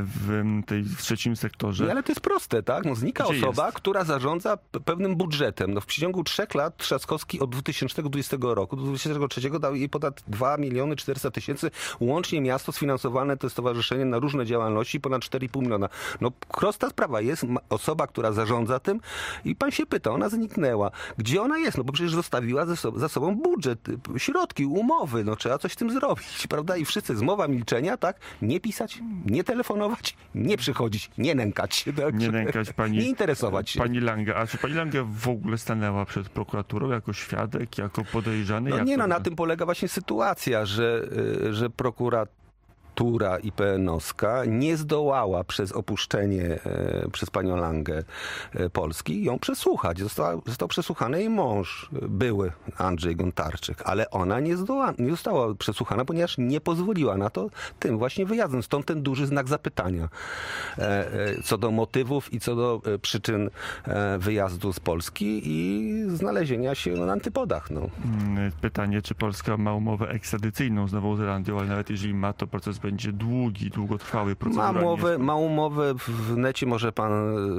w tej w trzecim sektorze. No, ale to jest proste, tak? No, znika Gdzie osoba, jest? która zarządza p- pewnym budżetem. No, w przeciągu trzech lat Trzaskowski od dwa tysiące dwudziestego roku do dwa tysiące dwudziestego trzeciego dał jej ponad dwa miliony czterysta tysięcy. Łącznie miasto sfinansowane to stowarzyszenie na różne działalności ponad cztery i pół miliona. No prosta sprawa. Jest ma- osoba, która zarządza tym i pan się pyta, ona zniknęła. Gdzie ona jest? No bo przecież zostawiła ze so- za sobą budżet, y, środki, umowy. No trzeba coś z tym zrobić, prawda? I wszyscy zmowa milczenia, tak? Nie pisać, nie telefonować, nie przychodzić, nie nękać się. Tak? Nie nękać pani, Nie interesować się. pani Lange. A czy pani Lange w ogóle stanęła przed prokuraturą jako świadek, jako podejrzany? No Jak nie, to no na wygląda? tym polega właśnie sytuacja, że, y, że prokuratura I P N-owska nie zdołała przez opuszczenie e, przez panią Langę e, Polski ją przesłuchać. Została, został przesłuchany jej mąż, e, były Andrzej Gontarczyk, ale ona nie, zdoła, nie została przesłuchana, ponieważ nie pozwoliła na to tym właśnie wyjazdem. Stąd ten duży znak zapytania e, e, co do motywów i co do e, przyczyn e, wyjazdu z Polski i znalezienia się na antypodach. No. Pytanie, czy Polska ma umowę ekstradycyjną z Nową Zelandią, ale nawet jeżeli ma, to proces będzie długi, długotrwały. Ma umowę, ma umowę, w necie może pan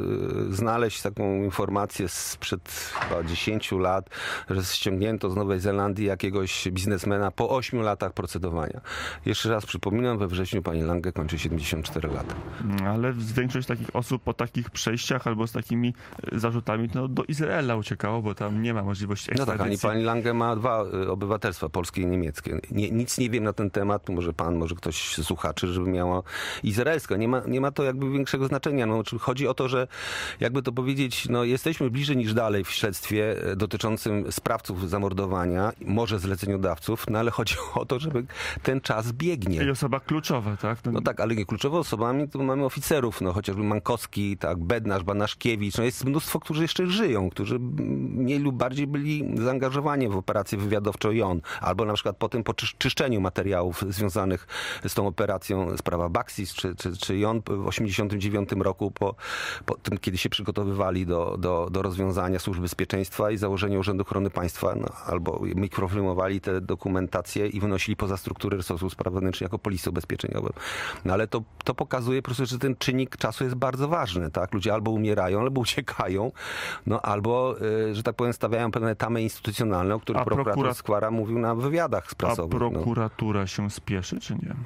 y, znaleźć taką informację sprzed chyba dziesięciu lat, że ściągnięto z Nowej Zelandii jakiegoś biznesmena po ośmiu latach procedowania. Jeszcze raz przypominam, we wrześniu pani Lange kończy siedemdziesiąt cztery lata. Ale większość takich osób po takich przejściach albo z takimi zarzutami no, do Izraela uciekało, bo tam nie ma możliwości No ekstradycji. tak, ani pani Lange ma dwa y, obywatelstwa, polskie i niemieckie. Nie, nic nie wiem na ten temat, może pan, może ktoś z słuchaczy, żeby miała izraelską. Nie ma, nie ma to jakby większego znaczenia. No, chodzi o to, że jakby to powiedzieć, no, jesteśmy bliżej niż dalej w śledztwie dotyczącym sprawców zamordowania, może zleceniodawców, no ale chodzi o to, żeby ten czas biegnie. I osoba kluczowa, tak? No tak, ale nie kluczowo osobami to mamy oficerów, no chociażby Mankowski, tak, Bednarz, Banaszkiewicz, no jest mnóstwo, którzy jeszcze żyją, którzy mniej lub bardziej byli zaangażowani w operację wywiadowczą Jon, albo na przykład po tym po czysz- czyszczeniu materiałów związanych z tą operacją, sprawa Baksis czy, czy, czy Jon w osiemdziesiątym dziewiątym roku, po, po tym, kiedy się przygotowywali do, do, do rozwiązania Służb Bezpieczeństwa i założenia Urzędu Ochrony Państwa, no, albo mikrofilmowali te dokumentacje i wynosili poza struktury resortu spraw wewnętrznych jako policję ubezpieczeniową. No ale to, to pokazuje po prostu, że ten czynnik czasu jest bardzo ważny, tak? Ludzie albo umierają, albo uciekają, no albo, y, że tak powiem, stawiają pewne tamy instytucjonalne, o których A prokurator prokurat- Skłara mówił na wywiadach A prasowych. No. prokuratura się spieszy, czy nie?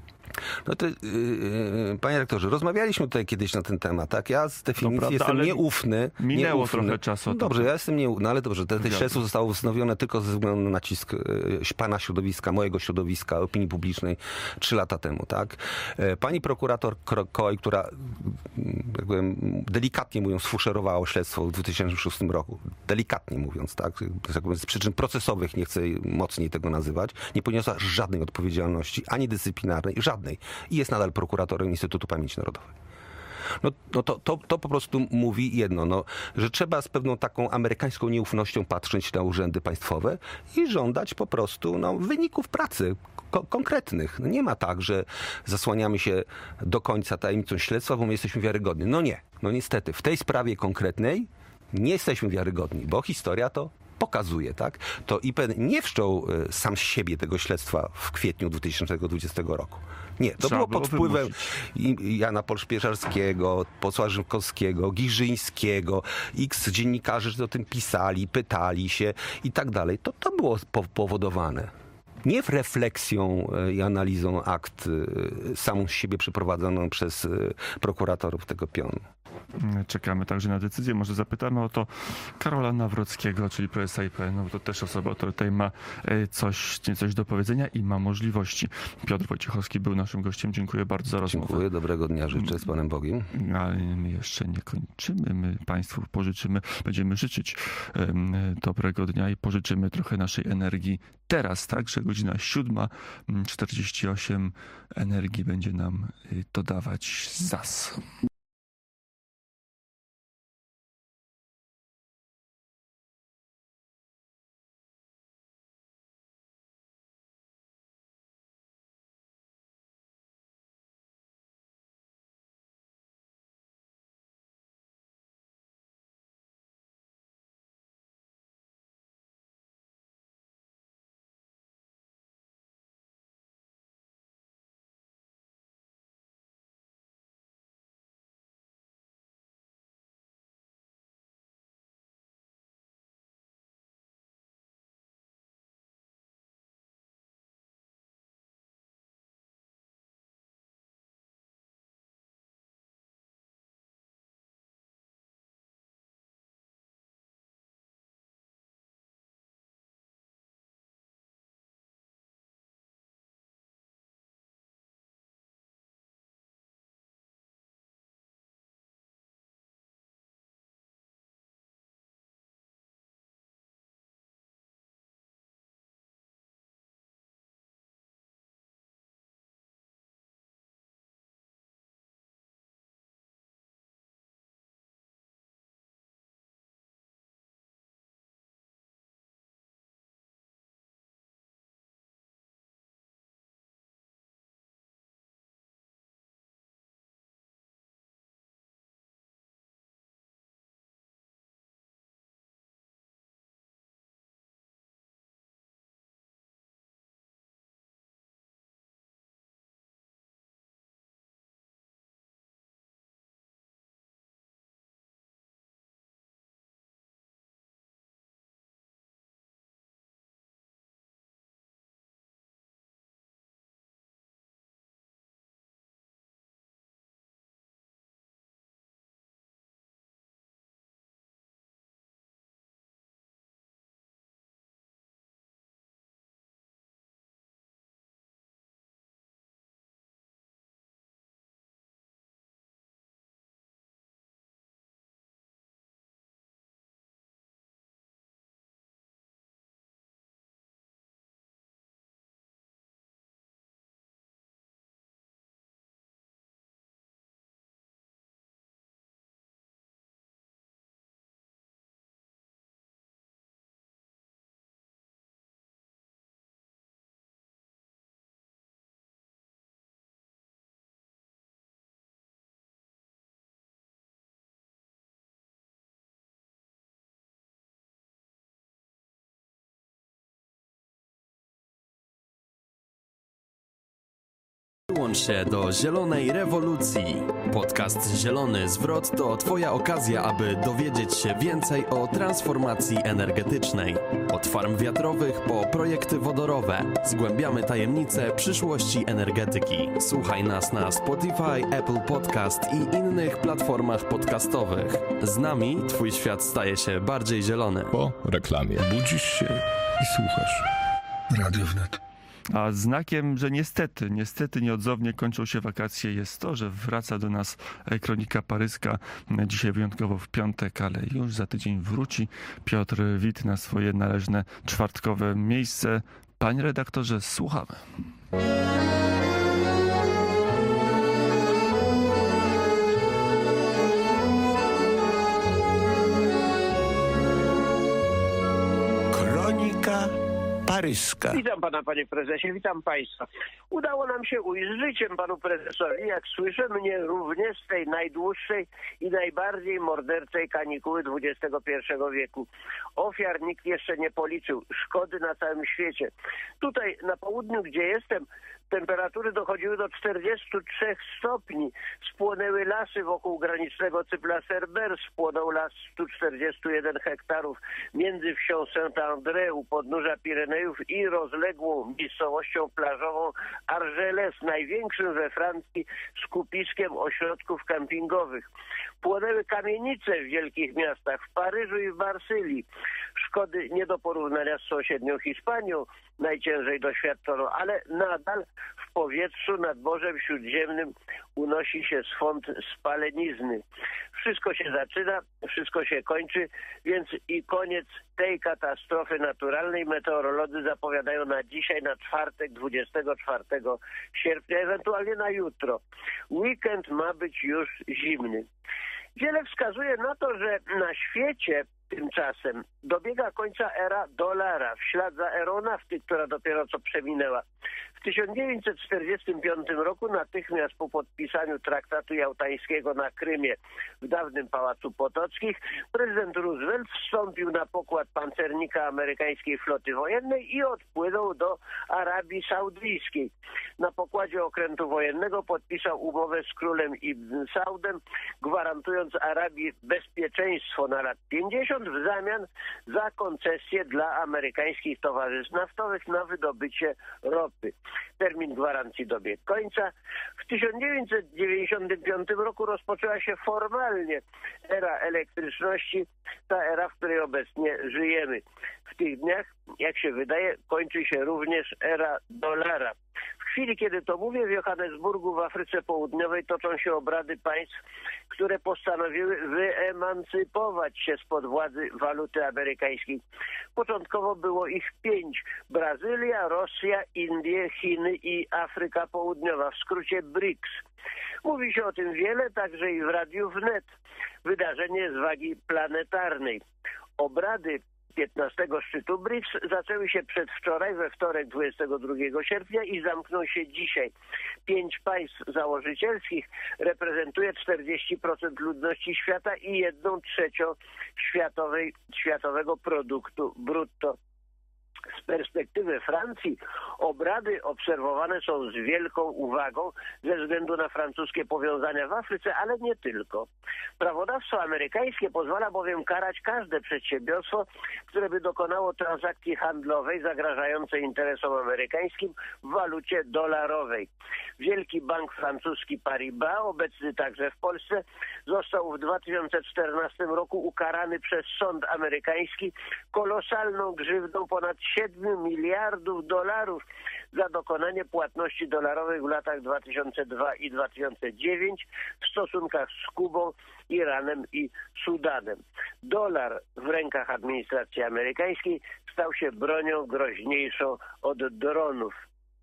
No to, yy, yy, panie rektorze, rozmawialiśmy tutaj kiedyś na ten temat, tak? Ja z definicji prawda, jestem ale nieufny. minęło nieufny. trochę czasu No od dobrze, tego. ja jestem nieufny, no ale dobrze, te, te Wiadomo. śledztwo zostało wznowione tylko ze względu na nacisk yy, pana środowiska, mojego środowiska, opinii publicznej trzy lata temu, tak? Yy, pani prokurator Krokoj, która, yy, jak powiem, delikatnie mówiąc, sfuszerowała śledztwo w dwa tysiące szóstym roku. Delikatnie mówiąc, tak? Tak powiem, z przyczyn procesowych, nie chcę mocniej tego nazywać, nie poniosła żadnej odpowiedzialności, ani dyscyplinarnej, żadnej. I jest nadal prokuratorem Instytutu Pamięci Narodowej. no, no to, to, to po prostu mówi jedno, no, że trzeba z pewną taką amerykańską nieufnością patrzeć na urzędy państwowe i żądać po prostu no, wyników pracy ko- konkretnych. No, nie ma tak, że zasłaniamy się do końca tajemnicą śledztwa, bo my jesteśmy wiarygodni. No nie, no niestety w tej sprawie konkretnej nie jesteśmy wiarygodni, bo historia to pokazuje, tak? To I P N nie wszczął y, sam z siebie tego śledztwa w kwietniu dwa tysiące dwudziestego roku. Nie, to Trzeba było było pod wpływem wymusić. i- Jana Polszpieszarskiego, posła Rzymkowskiego, Giżyńskiego, x dziennikarzy o tym pisali, pytali się i tak dalej. To, to było po- powodowane. Nie w refleksją y, i analizą akt y, samą z siebie przeprowadzoną przez y, prokuratorów tego pionu. Czekamy także na decyzję. Może zapytamy o to Karola Nawrockiego, czyli prezesa I P N-u. To też osoba, która tutaj ma e, coś, coś do powiedzenia i ma możliwości. Piotr Wojciechowski był naszym gościem. Dziękuję bardzo za rozmowę. Dziękuję, dobrego dnia życzę z Panem Bogiem. Ale my jeszcze nie kończymy. My Państwu pożyczymy, będziemy życzyć um, dobrego dnia i pożyczymy trochę naszej energii teraz, tak, że godzina siódma czterdzieści osiem energii będzie nam y, dodawać zas. Przyłącz się do Zielonej Rewolucji. Podcast Zielony Zwrot to Twoja okazja, aby dowiedzieć się więcej o transformacji energetycznej. Od farm wiatrowych po projekty wodorowe. Zgłębiamy tajemnice przyszłości energetyki. Słuchaj nas na Spotify, Apple Podcast i innych platformach podcastowych. Z nami Twój świat staje się bardziej zielony. Po reklamie budzisz się i słuchasz. Radio Wnet. A znakiem, że niestety, niestety nieodzownie kończą się wakacje, jest to, że wraca do nas Kronika Paryska. Dzisiaj wyjątkowo w piątek, ale już za tydzień wróci. Piotr Wit na swoje należne czwartkowe miejsce. Panie redaktorze, słuchamy. Maryska. Witam pana, panie prezesie, witam państwa. Udało nam się ujść z życiem panu prezesowi. Jak słyszę, mnie również z tej najdłuższej i najbardziej morderczej kanikuły dwudziestego pierwszego wieku. Ofiar nikt jeszcze nie policzył. Szkody na całym świecie. Tutaj na południu, gdzie jestem, temperatury dochodziły do czterdziestu trzech stopni. Spłonęły lasy wokół granicznego cypla Cerber. Spłonął las sto czterdzieści jeden hektarów między wsią Saint-André u podnóża Pirenejów i rozległą miejscowością plażową Argelès, największym we Francji skupiskiem ośrodków kempingowych. Płonęły kamienice w wielkich miastach, w Paryżu i w Marsylii. Szkody nie do porównania z sąsiednią Hiszpanią, najciężej doświadczono, ale nadal w powietrzu nad Morzem Śródziemnym unosi się swąd spalenizny. Wszystko się zaczyna, wszystko się kończy, więc i koniec tej katastrofy naturalnej meteorolodzy zapowiadają na dzisiaj, na czwartek, dwudziestego czwartego sierpnia, ewentualnie na jutro. Weekend ma być już zimny. Wiele wskazuje na to, że na świecie tymczasem dobiega końca era dolara, w ślad za erą nafty, która dopiero co przeminęła. W tysiąc dziewięćset czterdziestym piątym roku, natychmiast po podpisaniu traktatu jałtańskiego na Krymie w dawnym Pałacu Potockich, prezydent Roosevelt wstąpił na pokład pancernika amerykańskiej floty wojennej i odpłynął do Arabii Saudyjskiej. Na pokładzie okrętu wojennego podpisał umowę z królem Ibn Saudem, gwarantując Arabii bezpieczeństwo na lat pięćdziesiąt w zamian za koncesje dla amerykańskich towarzystw naftowych na wydobycie ropy. Termin gwarancji dobiegł końca. W tysiąc dziewięćset dziewięćdziesiątym piątym roku rozpoczęła się formalnie era elektryczności, ta era, w której obecnie żyjemy. W tych dniach, jak się wydaje, kończy się również era dolara. W chwili, kiedy to mówię, w Johannesburgu w Afryce Południowej toczą się obrady państw, które postanowiły wyemancypować się spod władzy waluty amerykańskiej. Początkowo było ich pięć. Brazylia, Rosja, Indie, Chiny i Afryka Południowa, w skrócie briks. Mówi się o tym wiele, także i w Radiu Wnet. Wydarzenie z wagi planetarnej. Obrady piętnastego szczytu briks zaczęły się przedwczoraj, we wtorek dwudziestego drugiego sierpnia i zamkną się dzisiaj. Pięć państw założycielskich reprezentuje czterdzieści procent ludności świata i jedną trzecią światowej, światowego produktu brutto. Z perspektywy Francji obrady obserwowane są z wielką uwagą ze względu na francuskie powiązania w Afryce, ale nie tylko. Prawodawstwo amerykańskie pozwala bowiem karać każde przedsiębiorstwo, które by dokonało transakcji handlowej zagrażającej interesom amerykańskim w walucie dolarowej. Wielki bank francuski Paribas, obecny także w Polsce, został w dwa tysiące czternastym roku ukarany przez sąd amerykański kolosalną grzywną ponad siedmiu miliardów dolarów za dokonanie płatności dolarowych w latach dwa tysiące drugi i dwa tysiące dziewiąty w stosunkach z Kubą, Iranem i Sudanem. Dolar w rękach administracji amerykańskiej stał się bronią groźniejszą od dronów.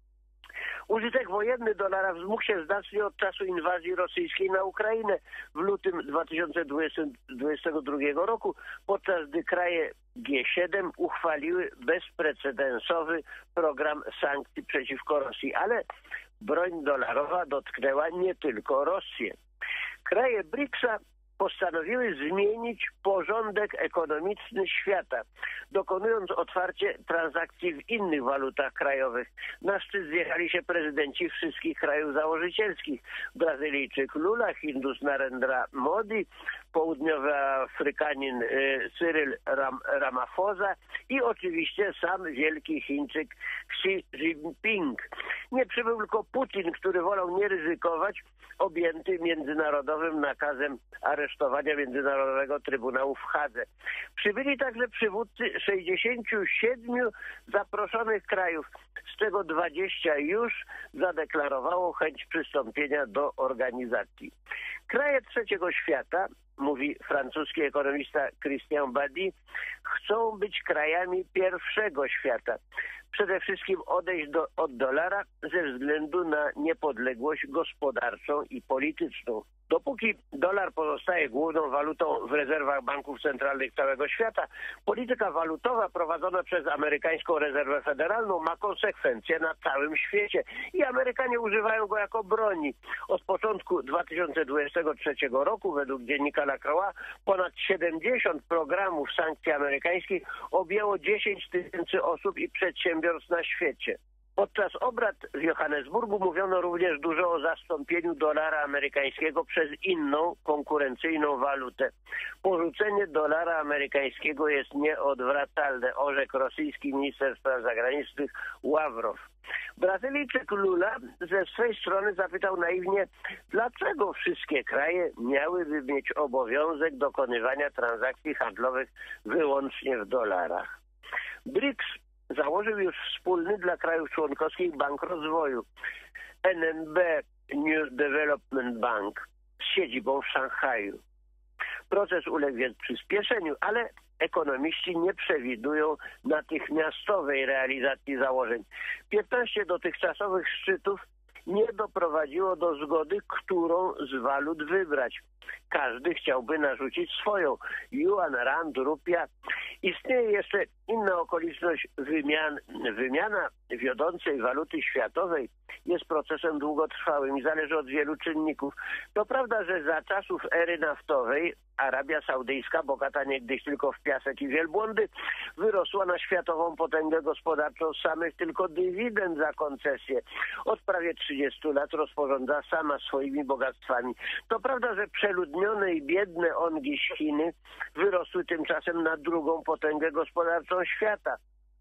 Użytek wojenny dolara wzmógł się znacznie od czasu inwazji rosyjskiej na Ukrainę w lutym dwa tysiące dwudziestego drugiego roku, podczas gdy kraje G siedem uchwaliły bezprecedensowy program sankcji przeciwko Rosji, ale broń dolarowa dotknęła nie tylko Rosję. Kraje briksa postanowiły zmienić porządek ekonomiczny świata, dokonując otwarcie transakcji w innych walutach krajowych. Na szczyt zjechali się prezydenci wszystkich krajów założycielskich. Brazylijczyk Lula, Hindus Narendra Modi, południowy Afrykanin y, Cyril Ram, Ramaphosa i oczywiście sam wielki Chińczyk Xi Jinping. Nie przybył tylko Putin, który wolał nie ryzykować, objęty międzynarodowym nakazem aresztowania Międzynarodowego Trybunału w Hadze. Przybyli także przywódcy sześćdziesięciu siedmiu zaproszonych krajów, z czego dwadzieścia już zadeklarowało chęć przystąpienia do organizacji. Kraje trzeciego świata, mówi francuski ekonomista Christian Badi, chcą być krajami pierwszego świata. przede wszystkim odejść do, od dolara ze względu na niepodległość gospodarczą i polityczną. Dopóki dolar pozostaje główną walutą w rezerwach banków centralnych całego świata, polityka walutowa prowadzona przez amerykańską rezerwę federalną ma konsekwencje na całym świecie i Amerykanie używają go jako broni. Od początku dwa tysiące dwudziestego trzeciego roku według dziennika Lacroix ponad siedemdziesiąt programów sankcji amerykańskich objęło dziesięć tysięcy osób i przedsiębiorstw na świecie. Podczas obrad w Johannesburgu mówiono również dużo o zastąpieniu dolara amerykańskiego przez inną, konkurencyjną walutę. Porzucenie dolara amerykańskiego jest nieodwracalne, orzekł rosyjski minister spraw zagranicznych Ławrow. Brazylijczyk Lula ze swej strony zapytał naiwnie, dlaczego wszystkie kraje miałyby mieć obowiązek dokonywania transakcji handlowych wyłącznie w dolarach. B R I C S założył już wspólny dla krajów członkowskich Bank Rozwoju, N M B New Development Bank z siedzibą w Szanghaju. Proces uległ więc przyspieszeniu, ale ekonomiści nie przewidują natychmiastowej realizacji założeń. piętnaście dotychczasowych szczytów nie doprowadziło do zgody, którą z walut wybrać. Każdy chciałby narzucić swoją. Yuan, rand, rupia. Istnieje jeszcze inna okoliczność wymian. Wymiana wiodącej waluty światowej jest procesem długotrwałym i zależy od wielu czynników. To prawda, że za czasów ery naftowej Arabia Saudyjska, bogata niegdyś tylko w piasek i wielbłądy, wyrosła na światową potęgę gospodarczą z samych tylko dywidend za koncesje. Od prawie trzydziestu lat rozporządza sama swoimi bogactwami. To prawda, że przeludnione i biedne ongi Chiny wyrosły tymczasem na drugą potęgę gospodarczą świata.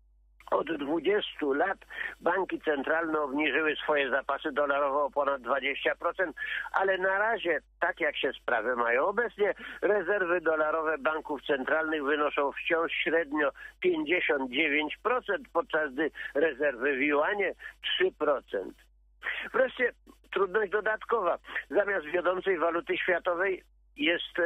Od dwudziestu lat banki centralne obniżyły swoje zapasy dolarowe o ponad dwadzieścia procent, ale na razie, tak jak się sprawy mają obecnie, rezerwy dolarowe banków centralnych wynoszą wciąż średnio pięćdziesiąt dziewięć procent, podczas gdy rezerwy w juanie trzy procent. Wreszcie trudność dodatkowa. Zamiast wiodącej waluty światowej jest e,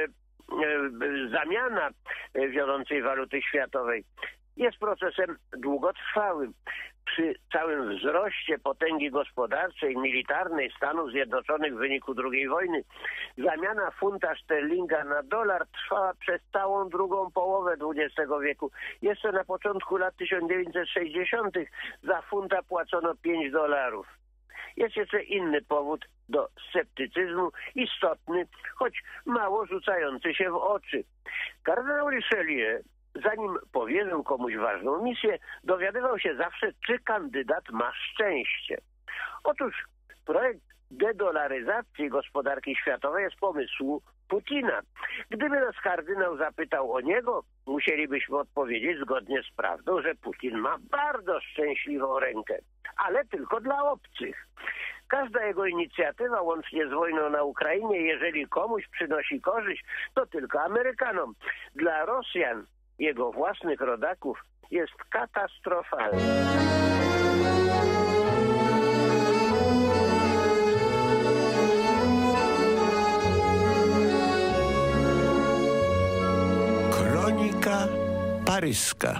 e, zamiana wiodącej waluty światowej. Jest procesem długotrwałym. Przy całym wzroście potęgi gospodarczej i militarnej Stanów Zjednoczonych w wyniku drugiej wojny zamiana funta szterlinga na dolar trwała przez całą drugą połowę dwudziestego wieku. Jeszcze na początku lat tysiąc dziewięćset sześćdziesiątych za funta płacono pięć dolarów. Jest jeszcze inny powód do sceptycyzmu, istotny, choć mało rzucający się w oczy. Kardynał Richelieu, zanim powierzył komuś ważną misję, dowiadywał się zawsze, czy kandydat ma szczęście. Otóż projekt dedolaryzacji gospodarki światowej jest pomysłu Putina. Gdyby nas kardynał zapytał o niego, musielibyśmy odpowiedzieć zgodnie z prawdą, że Putin ma bardzo szczęśliwą rękę, ale tylko dla obcych. Każda jego inicjatywa, łącznie z wojną na Ukrainie, jeżeli komuś przynosi korzyść, to tylko Amerykanom. Dla Rosjan, jego własnych rodaków, jest katastrofalna. Kronika paryska.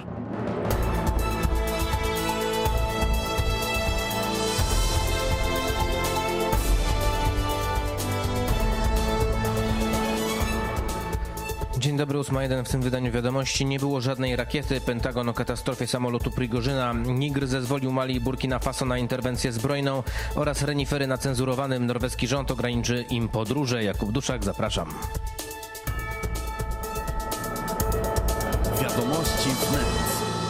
Dzień dobry, ósma jeden w tym wydaniu wiadomości. Nie było żadnej rakiety. Pentagon o katastrofie samolotu Prigorzyna. Nigr zezwolił Mali i Burkina Faso na interwencję zbrojną oraz renifery na cenzurowanym. Norweski rząd ograniczy im podróże. Jakub Duszak, zapraszam. Wiadomości wnet.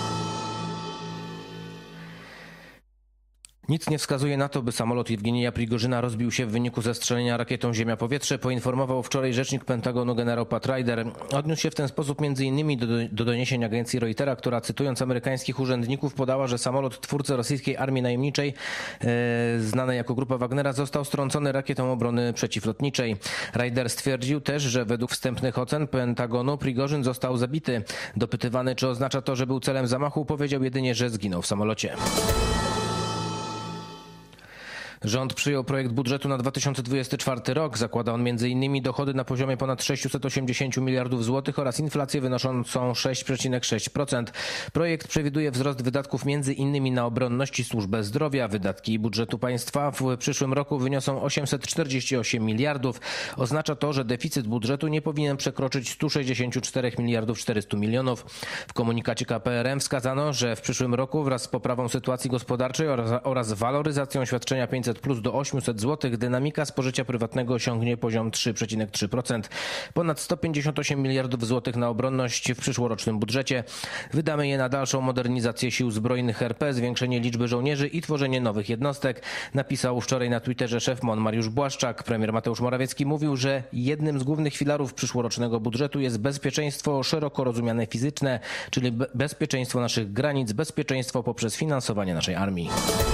Nic nie wskazuje na to, by samolot Jewgenija Prigorzyna rozbił się w wyniku zestrzelenia rakietą Ziemia-Powietrze, poinformował wczoraj rzecznik Pentagonu generał Pat Ryder. Odniósł się w ten sposób m.in. do, do doniesień agencji Reutera, która cytując amerykańskich urzędników podała, że samolot twórcy rosyjskiej armii najemniczej, e, znanej jako Grupa Wagnera, został strącony rakietą obrony przeciwlotniczej. Ryder stwierdził też, że według wstępnych ocen Pentagonu Prigorzyn został zabity. Dopytywany, czy oznacza to, że był celem zamachu, powiedział jedynie, że zginął w samolocie. Rząd przyjął projekt budżetu na dwa tysiące dwudziesty czwarty rok. Zakłada on m.in. dochody na poziomie ponad sześćset osiemdziesiąt miliardów złotych oraz inflację wynoszącą sześć przecinek sześć procent. Projekt przewiduje wzrost wydatków m.in. na obronność i służbę zdrowia. Wydatki budżetu państwa w przyszłym roku wyniosą osiemset czterdzieści osiem miliardów. Oznacza to, że deficyt budżetu nie powinien przekroczyć stu sześćdziesięciu czterech miliardów czterystu milionów. W komunikacie K P R M wskazano, że w przyszłym roku wraz z poprawą sytuacji gospodarczej oraz, oraz waloryzacją świadczenia pięćset plus do osiemset złotych dynamika spożycia prywatnego osiągnie poziom trzy przecinek trzy procent. Ponad sto pięćdziesiąt osiem miliardów złotych na obronność w przyszłorocznym budżecie. Wydamy je na dalszą modernizację sił zbrojnych R P, zwiększenie liczby żołnierzy i tworzenie nowych jednostek, napisał wczoraj na Twitterze szef M O N Mariusz Błaszczak. Premier Mateusz Morawiecki mówił, że jednym z głównych filarów przyszłorocznego budżetu jest bezpieczeństwo szeroko rozumiane fizyczne, czyli bezpieczeństwo naszych granic, bezpieczeństwo poprzez finansowanie naszej armii.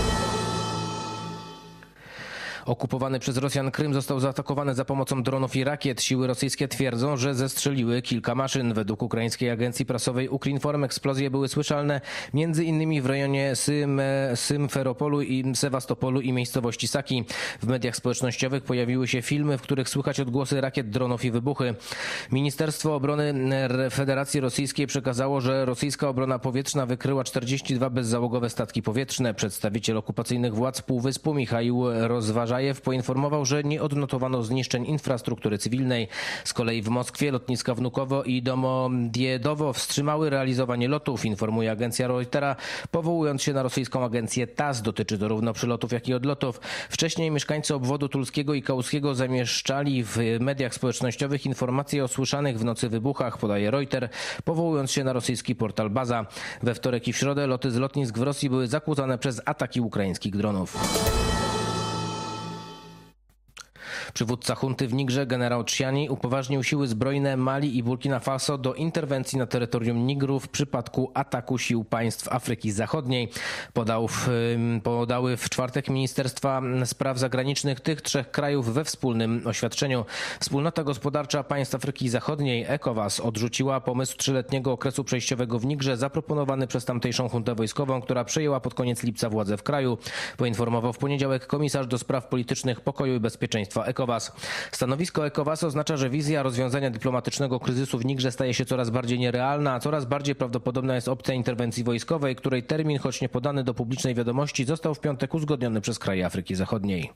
Okupowany przez Rosjan Krym został zaatakowany za pomocą dronów i rakiet. Siły rosyjskie twierdzą, że zestrzeliły kilka maszyn. Według ukraińskiej agencji prasowej Ukrinform eksplozje były słyszalne między innymi w rejonie Sym, Symferopolu i Sewastopolu i miejscowości Saki. W mediach społecznościowych pojawiły się filmy, w których słychać odgłosy rakiet, dronów i wybuchy. Ministerstwo Obrony Federacji Rosyjskiej przekazało, że rosyjska obrona powietrzna wykryła czterdzieści dwa bezzałogowe statki powietrzne. Przedstawiciel okupacyjnych władz Półwyspu Michaił Rozważajew poinformował, że nie odnotowano zniszczeń infrastruktury cywilnej. Z kolei w Moskwie lotniska Wnukowo i Domodiedowo wstrzymały realizowanie lotów, informuje agencja Reutera, powołując się na rosyjską agencję T A S. Dotyczy to równo przylotów, jak i odlotów. Wcześniej mieszkańcy obwodu tulskiego i kałuskiego zamieszczali w mediach społecznościowych informacje o słyszanych w nocy wybuchach, podaje Reuter, powołując się na rosyjski portal Baza. We wtorek i w środę loty z lotnisk w Rosji były zakłócane przez ataki ukraińskich dronów. Przywódca junty w Nigrze, generał Tchiani, upoważnił siły zbrojne Mali i Burkina Faso do interwencji na terytorium Nigru w przypadku ataku sił państw Afryki Zachodniej. Podał w, podały w czwartek Ministerstwa Spraw Zagranicznych tych trzech krajów we wspólnym oświadczeniu. Wspólnota Gospodarcza Państw Afryki Zachodniej, ECOWAS, odrzuciła pomysł trzyletniego okresu przejściowego w Nigrze zaproponowany przez tamtejszą juntę wojskową, która przejęła pod koniec lipca władzę w kraju. Poinformował w poniedziałek komisarz do spraw politycznych, pokoju i bezpieczeństwa ECOWAS. Stanowisko ECOWAS oznacza, że wizja rozwiązania dyplomatycznego kryzysu w Nigrze staje się coraz bardziej nierealna, a coraz bardziej prawdopodobna jest opcja interwencji wojskowej, której termin, choć nie podany do publicznej wiadomości, został w piątek uzgodniony przez kraje Afryki Zachodniej.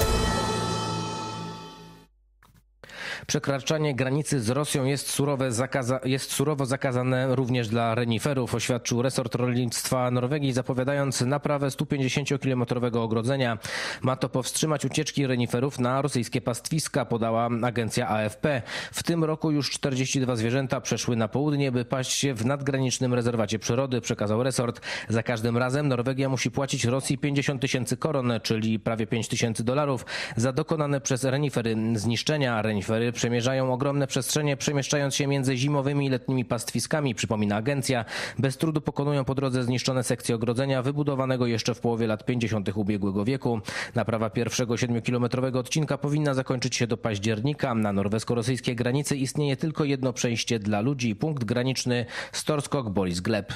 Przekraczanie granicy z Rosją jest, surowe zakaza- jest surowo zakazane również dla reniferów, oświadczył resort rolnictwa Norwegii, zapowiadając naprawę stupięćdziesięciokilometrowego ogrodzenia. Ma to powstrzymać ucieczki reniferów na rosyjskie pastwiska, podała agencja A F P. W tym roku już czterdzieści dwa zwierzęta przeszły na południe, by paść się w nadgranicznym rezerwacie przyrody, przekazał resort. Za każdym razem Norwegia musi płacić Rosji pięćdziesiąt tysięcy koron, czyli prawie pięć tysięcy dolarów, za dokonane przez renifery zniszczenia. Renifery przemierzają ogromne przestrzenie, przemieszczając się między zimowymi i letnimi pastwiskami, przypomina agencja. Bez trudu pokonują po drodze zniszczone sekcje ogrodzenia wybudowanego jeszcze w połowie lat pięćdziesiątych ubiegłego wieku. Naprawa pierwszego siedmiokilometrowego odcinka powinna zakończyć się do października. Na norwesko-rosyjskiej granicy istnieje tylko jedno przejście dla ludzi, punkt graniczny Storskog-Boris-Gleb.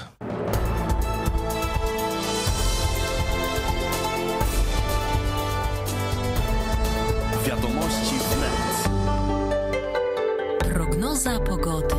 Wiadomości wnet. Prognoza pogody.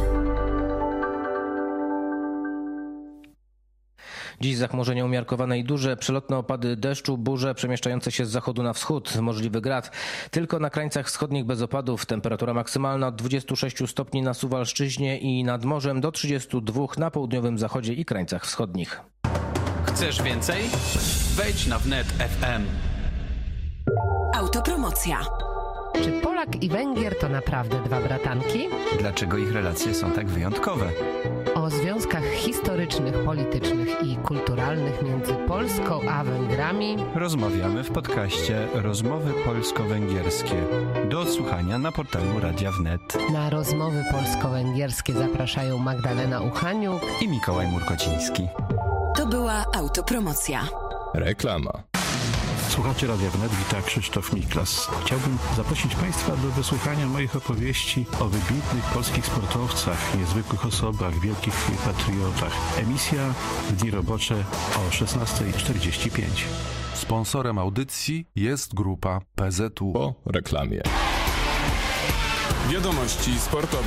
Dziś zachmurzenie umiarkowane i duże, przelotne opady deszczu, burze przemieszczające się z zachodu na wschód, możliwy grad. Tylko na krańcach wschodnich bez opadów. Temperatura maksymalna od dwudziestu sześciu stopni na Suwalszczyźnie i nad morzem do trzydziestu dwóch na południowym zachodzie i krańcach wschodnich. Chcesz więcej? Wejdź na wnet kropka f m. Autopromocja. Czy Polak i Węgier to naprawdę dwa bratanki? Dlaczego ich relacje są tak wyjątkowe? O związkach historycznych, politycznych i kulturalnych między Polską a Węgrami rozmawiamy w podcaście Rozmowy Polsko-Węgierskie. Do odsłuchania na portalu Radia Wnet. Na rozmowy polsko-węgierskie zapraszają Magdalena Uchaniuk i Mikołaj Murkociński. To była autopromocja. Reklama. Słuchacie Radia Wnet, wita Krzysztof Miklas. Chciałbym zaprosić Państwa do wysłuchania moich opowieści o wybitnych polskich sportowcach, niezwykłych osobach, wielkich patriotach. Emisja w dni robocze o szesnasta czterdzieści pięć. Sponsorem audycji jest grupa P Z U. Po reklamie. Wiadomości sportowe.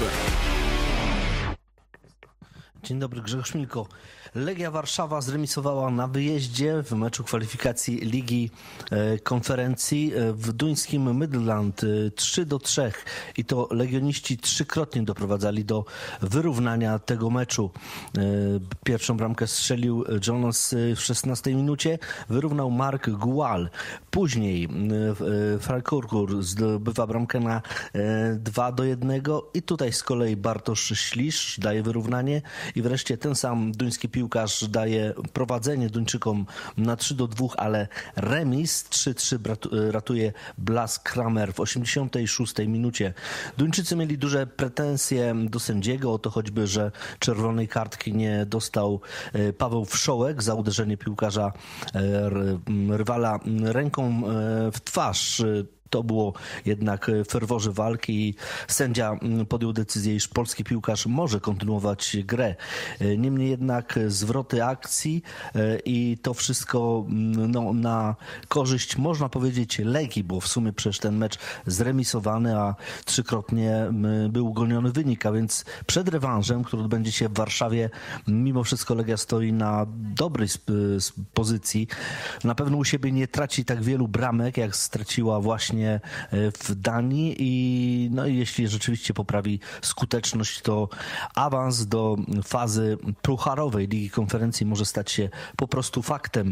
Dzień dobry, Grzegorz Milko. Legia Warszawa zremisowała na wyjeździe w meczu kwalifikacji Ligi e, Konferencji w duńskim Midland e, trzy do trzech i to legioniści trzykrotnie doprowadzali do wyrównania tego meczu. E, pierwszą bramkę strzelił Jonas w szesnastej minucie, wyrównał Mark Gual. Później e, Falkurkur zdobywa bramkę na e, dwa do jednego i tutaj z kolei Bartosz Ślisz daje wyrównanie i wreszcie ten sam duński piłkarz daje prowadzenie Duńczykom na trzy do dwóch, ale remis trzy trzy ratuje Blas Kramer w osiemdziesiątej szóstej minucie. Duńczycy mieli duże pretensje do sędziego o to choćby, że czerwonej kartki nie dostał Paweł Wszołek za uderzenie piłkarza rywala ręką w twarz. To było jednak w ferworze walki i sędzia podjął decyzję, iż polski piłkarz może kontynuować grę. Niemniej jednak zwroty akcji i to wszystko no, na korzyść, można powiedzieć, Legii, bo w sumie przecież ten mecz zremisowany, a trzykrotnie był goniony wynik, a więc przed rewanżem, który odbędzie się w Warszawie, mimo wszystko Legia stoi na dobrej pozycji. Na pewno u siebie nie traci tak wielu bramek, jak straciła właśnie w Danii i no i jeśli rzeczywiście poprawi skuteczność, to awans do fazy pucharowej Ligi Konferencji może stać się po prostu faktem.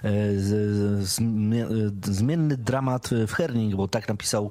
Zmienny dramat w Herning, bo tak napisał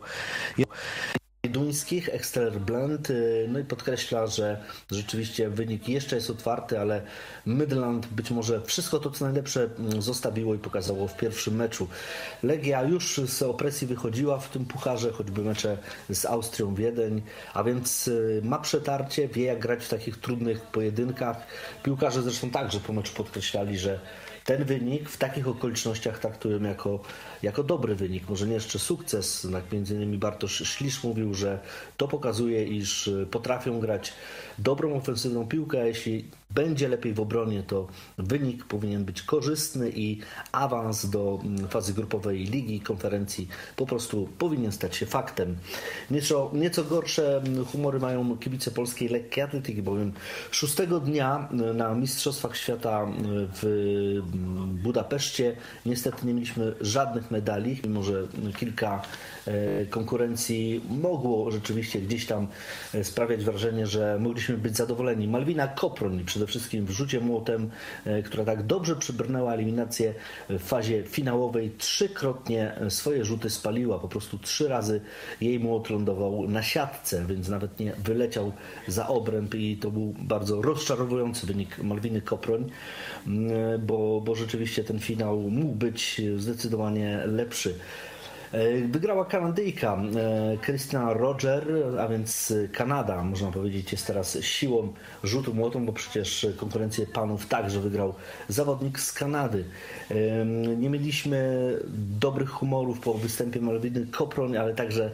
duńskich, Exter Blend, no i podkreśla, że rzeczywiście wynik jeszcze jest otwarty, ale Midland być może wszystko to, co najlepsze zostawiło i pokazało w pierwszym meczu. Legia już z opresji wychodziła w tym pucharze, choćby mecze z Austrią Wiedeń, a więc ma przetarcie, wie jak grać w takich trudnych pojedynkach. Piłkarze zresztą także po meczu podkreślali, że ten wynik w takich okolicznościach traktują jako, jako dobry wynik, może nie jeszcze sukces. Jak między innymi Bartosz Ślisz mówił, że to pokazuje, iż potrafią grać dobrą, ofensywną piłkę, a jeśli będzie lepiej w obronie, to wynik powinien być korzystny i awans do fazy grupowej Ligi Konferencji po prostu powinien stać się faktem. Nieco, nieco gorsze humory mają kibice polskiej lekkiej atletyki, bowiem szóstego dnia na Mistrzostwach Świata w Budapeszcie niestety nie mieliśmy żadnych medali, mimo że kilka konkurencji mogło rzeczywiście gdzieś tam sprawiać wrażenie, że mogliśmy być zadowoleni. Malwina Koproń przede wszystkim w rzucie młotem, która tak dobrze przybrnęła eliminację w fazie finałowej, trzykrotnie swoje rzuty spaliła, po prostu trzy razy jej młot lądował na siatce, więc nawet nie wyleciał za obręb i to był bardzo rozczarowujący wynik Malwiny Koproń, bo, bo rzeczywiście ten finał mógł być zdecydowanie lepszy. Wygrała Kanadyjka Christina Roger, a więc Kanada, można powiedzieć, jest teraz siłą rzutu młotą, bo przecież konkurencję panów także wygrał zawodnik z Kanady. Nie mieliśmy dobrych humorów po występie Malwiny Koproń, ale także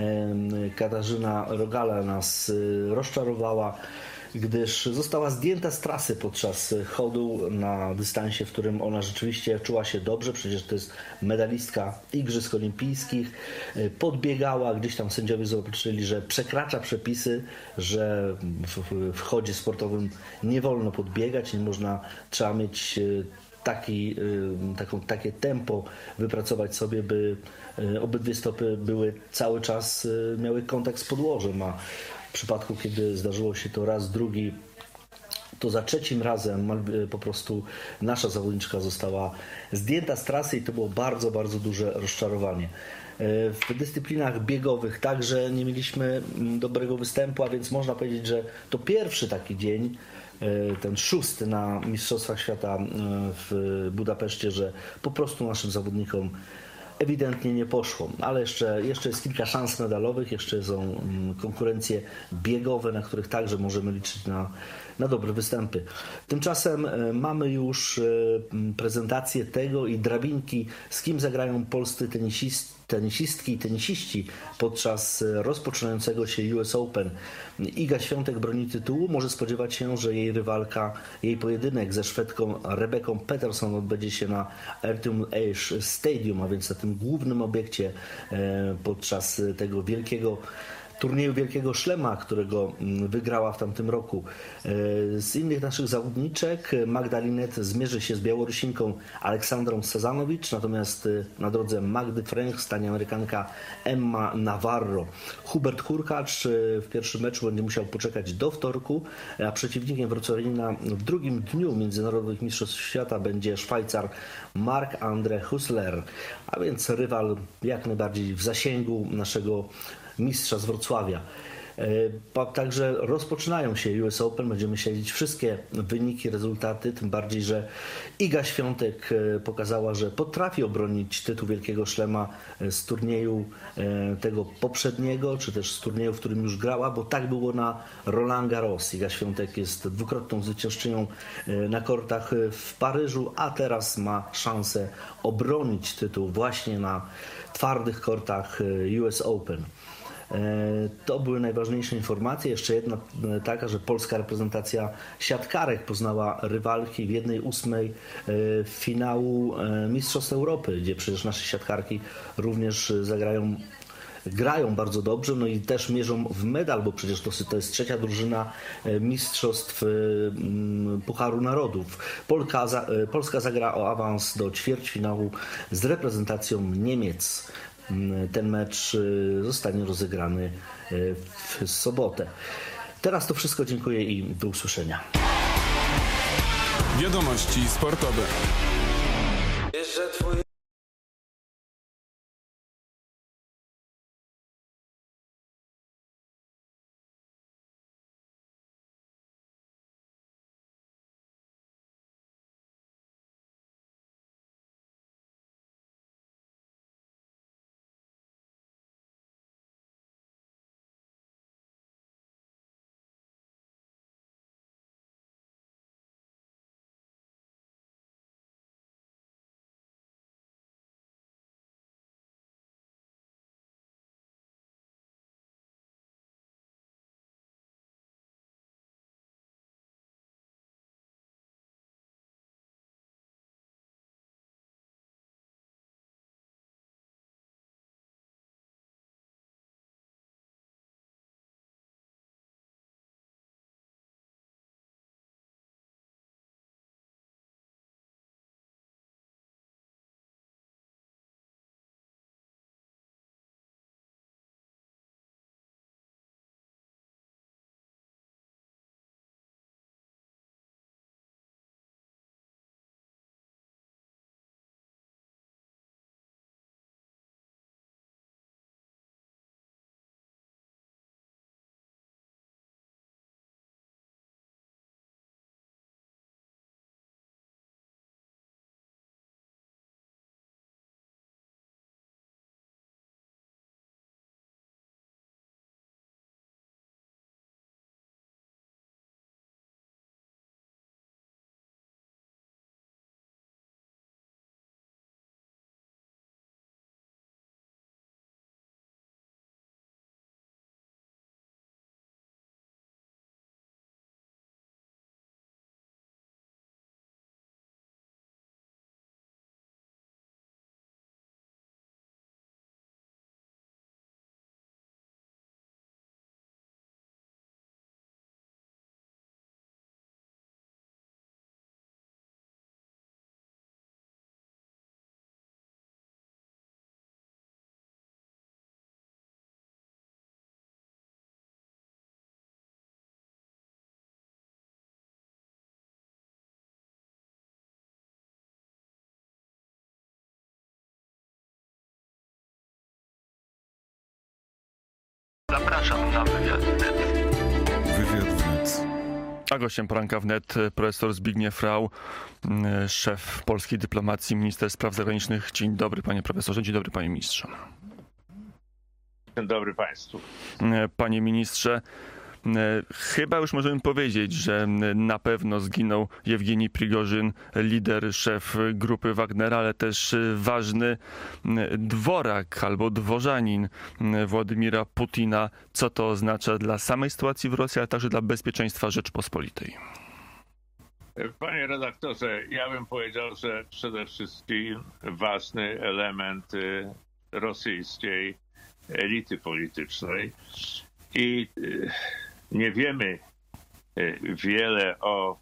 Katarzyna Rogala nas rozczarowała, gdyż została zdjęta z trasy podczas chodu na dystansie, w którym ona rzeczywiście czuła się dobrze. Przecież to jest medalistka Igrzysk Olimpijskich. Podbiegała, gdzieś tam sędziowie zobaczyli, że przekracza przepisy, że w, w chodzie sportowym nie wolno podbiegać, nie można, trzeba mieć taki, taką, takie tempo wypracować sobie, by obydwie stopy były cały czas, miały kontakt z podłożem, a w przypadku, kiedy zdarzyło się to raz, drugi, to za trzecim razem po prostu nasza zawodniczka została zdjęta z trasy i to było bardzo, bardzo duże rozczarowanie. W dyscyplinach biegowych także nie mieliśmy dobrego występu, a więc można powiedzieć, że to pierwszy taki dzień, ten szósty na Mistrzostwach Świata w Budapeszcie, że po prostu naszym zawodnikom ewidentnie nie poszło. Ale jeszcze, jeszcze jest kilka szans medalowych, jeszcze są konkurencje biegowe, na których także możemy liczyć na, na dobre występy. Tymczasem mamy już prezentację tego i drabinki, z kim zagrają polscy tenisist, tenisistki i tenisiści podczas rozpoczynającego się U S Open. Iga Świątek broni tytułu. Może spodziewać się, że jej rywalka, jej pojedynek ze Szwedką Rebeką Peterson odbędzie się na Atrium Ace Stadium, a więc na tym głównym obiekcie podczas tego wielkiego turnieju Wielkiego Szlema, którego wygrała w tamtym roku. Z innych naszych zawodniczek Magda Linette zmierzy się z Białorusinką Aleksandrą Sazanowicz, natomiast na drodze Magdy Fręch stanie Amerykanka Emma Navarro. Hubert Hurkacz w pierwszym meczu będzie musiał poczekać do wtorku, a przeciwnikiem wrocławina w drugim dniu Międzynarodowych Mistrzostw Świata będzie Szwajcar Marc-André Hussler, a więc rywal jak najbardziej w zasięgu naszego mistrza z Wrocławia. Także rozpoczynają się U S Open, będziemy śledzić wszystkie wyniki, rezultaty, tym bardziej, że Iga Świątek pokazała, że potrafi obronić tytuł Wielkiego Szlema z turnieju tego poprzedniego, czy też z turnieju, w którym już grała, bo tak było na Roland Garros. Iga Świątek jest dwukrotną zwyciężczynią na kortach w Paryżu, a teraz ma szansę obronić tytuł właśnie na twardych kortach U S Open. To były najważniejsze informacje. Jeszcze jedna taka, że polska reprezentacja siatkarek poznała rywalki w jednej ósmej finału Mistrzostw Europy, gdzie przecież nasze siatkarki również zagrają, grają bardzo dobrze, no i też mierzą w medal, bo przecież to, to jest trzecia drużyna Mistrzostw Pucharu Narodów. Polka, Polska zagra o awans do ćwierćfinału z reprezentacją Niemiec. Ten mecz zostanie rozegrany w sobotę. Teraz to wszystko, dziękuję i do usłyszenia. Wiadomości sportowe. Zapraszam na wywiad wnet. Wywiad wnet. A gościem poranka wnet profesor Zbigniew Rau, szef polskiej dyplomacji, minister spraw zagranicznych. Dzień dobry, panie profesorze, dzień dobry, panie ministrze. Dzień dobry państwu. Panie ministrze, chyba już możemy powiedzieć, że na pewno zginął Jewgeni Prigorzyn, lider, szef grupy Wagnera, ale też ważny dworak albo dworzanin Władimira Putina. Co to oznacza dla samej sytuacji w Rosji, ale także dla bezpieczeństwa Rzeczpospolitej? Panie redaktorze, ja bym powiedział, że przede wszystkim ważny element rosyjskiej elity politycznej i nie wiemy wiele o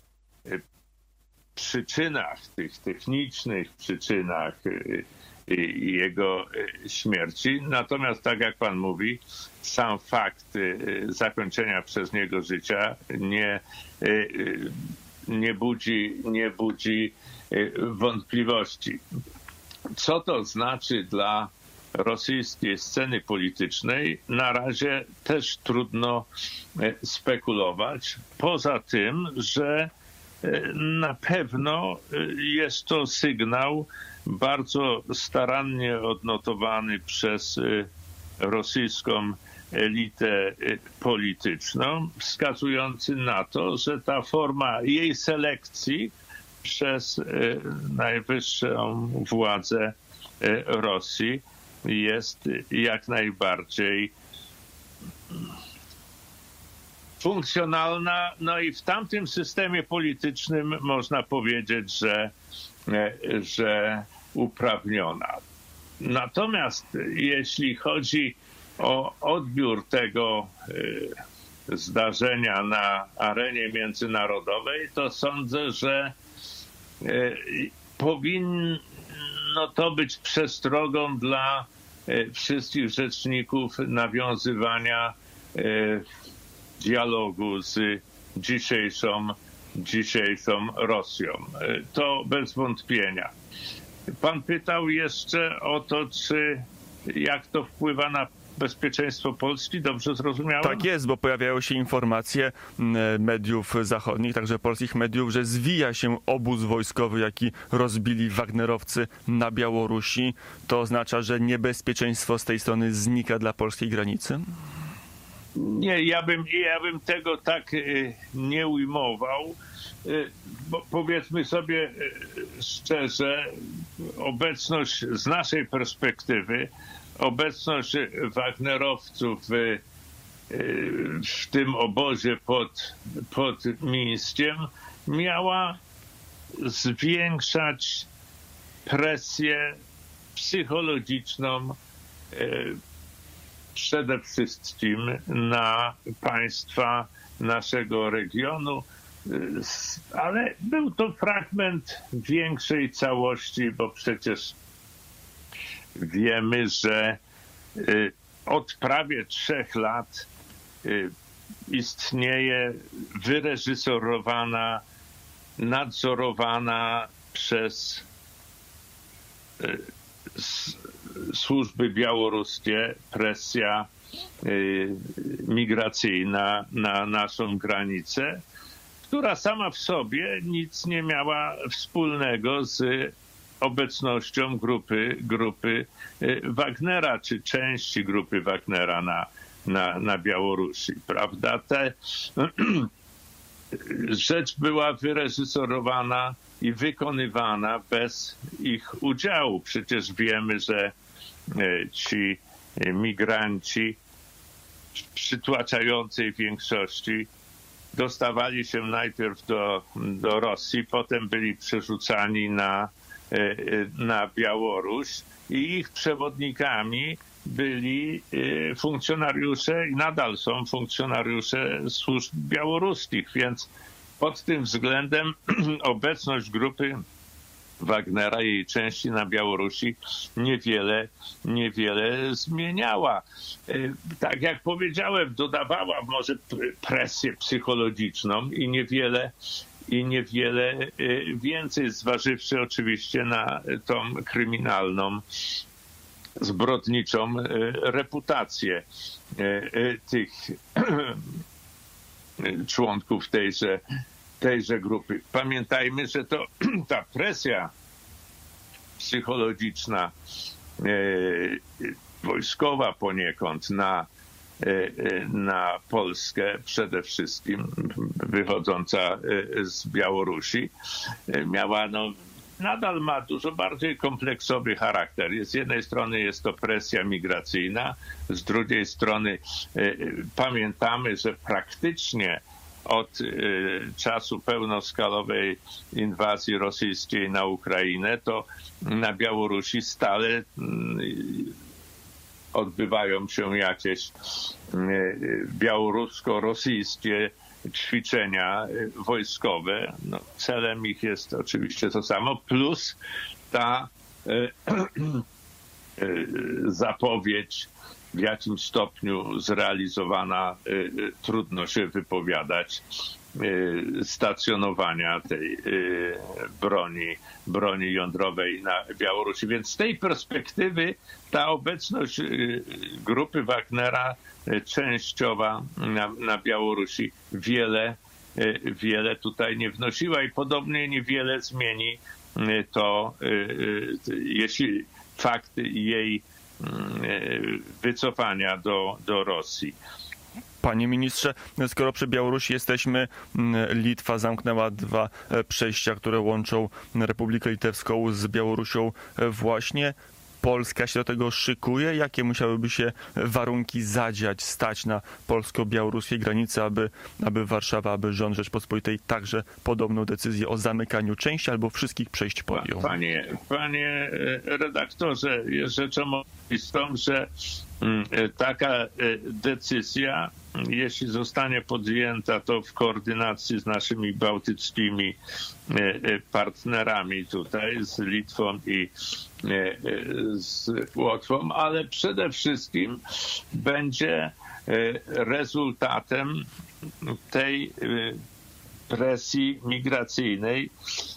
przyczynach, tych technicznych przyczynach jego śmierci. Natomiast tak jak pan mówi, sam fakt zakończenia przez niego życia nie, nie budzi, nie budzi wątpliwości. Co to znaczy dla rosyjskiej sceny politycznej, na razie też trudno spekulować. Poza tym, że na pewno jest to sygnał bardzo starannie odnotowany przez rosyjską elitę polityczną, wskazujący na to, że ta forma jej selekcji przez najwyższą władzę Rosji jest jak najbardziej funkcjonalna. No i w tamtym systemie politycznym można powiedzieć, że, że uprawniona. Natomiast jeśli chodzi o odbiór tego zdarzenia na arenie międzynarodowej, to sądzę, że powinno to być przestrogą dla wszystkich rzeczników nawiązywania dialogu z dzisiejszą, dzisiejszą Rosją. To bez wątpienia. Pan pytał jeszcze o to, czy jak to wpływa na bezpieczeństwo Polski, dobrze zrozumiałem? Tak jest, bo pojawiają się informacje mediów zachodnich, także polskich mediów, że zwija się obóz wojskowy, jaki rozbili wagnerowcy na Białorusi. To oznacza, że niebezpieczeństwo z tej strony znika dla polskiej granicy? Nie, ja bym, ja bym tego tak nie ujmował, bo powiedzmy sobie szczerze, obecność z naszej perspektywy, obecność wagnerowców w, w tym obozie pod, pod Mińskiem miała zwiększać presję psychologiczną przede wszystkim na państwa naszego regionu, ale był to fragment większej całości, bo przecież wiemy, że od prawie trzech lat istnieje wyreżyserowana, nadzorowana przez służby białoruskie presja migracyjna na naszą granicę, która sama w sobie nic nie miała wspólnego z obecnością grupy, grupy Wagnera, czy części grupy Wagnera na, na, na Białorusi, prawda? Te, rzecz była wyreżyserowana i wykonywana bez ich udziału. Przecież wiemy, że ci migranci w przytłaczającej większości dostawali się najpierw do, do Rosji, potem byli przerzucani na, na Białoruś i ich przewodnikami byli funkcjonariusze i nadal są funkcjonariusze służb białoruskich, więc pod tym względem obecność grupy Wagnera i jej części na Białorusi niewiele, niewiele zmieniała. Tak jak powiedziałem, dodawała może presję psychologiczną i niewiele, i niewiele więcej, zważywszy oczywiście na tą kryminalną, zbrodniczą reputację tych członków tejże, tejże grupy. Pamiętajmy, że to ta presja psychologiczna, wojskowa poniekąd na, na Polskę, przede wszystkim wychodząca z Białorusi, miała no, nadal ma dużo bardziej kompleksowy charakter. Z jednej strony jest to presja migracyjna, z drugiej strony pamiętamy, że praktycznie od czasu pełnoskalowej inwazji rosyjskiej na Ukrainę, to na Białorusi stale odbywają się jakieś białorusko-rosyjskie ćwiczenia wojskowe. No, celem ich jest oczywiście to samo, plus ta zapowiedź w jakim stopniu zrealizowana, trudno się wypowiadać, stacjonowania tej broni, broni jądrowej na Białorusi. Więc z tej perspektywy ta obecność grupy Wagnera częściowa na, na Białorusi wiele, wiele tutaj nie wnosiła i podobnie niewiele zmieni to, jeśli fakt jej wycofania do, do Rosji. Panie ministrze, skoro przy Białorusi jesteśmy, Litwa zamknęła dwa przejścia, które łączą Republikę Litewską z Białorusią właśnie. Polska się do tego szykuje? Jakie musiałyby się warunki zadziać, stać na polsko-białoruskiej granicy, aby, aby Warszawa, aby rząd Rzeczpospolitej także podobną decyzję o zamykaniu części albo wszystkich przejść podjął? Panie, panie redaktorze, jest rzeczą oczywistą, że taka decyzja, jeśli zostanie podjęta, to w koordynacji z naszymi bałtyckimi partnerami tutaj, z Litwą i z Łotwą, ale przede wszystkim będzie rezultatem tej presji migracyjnej,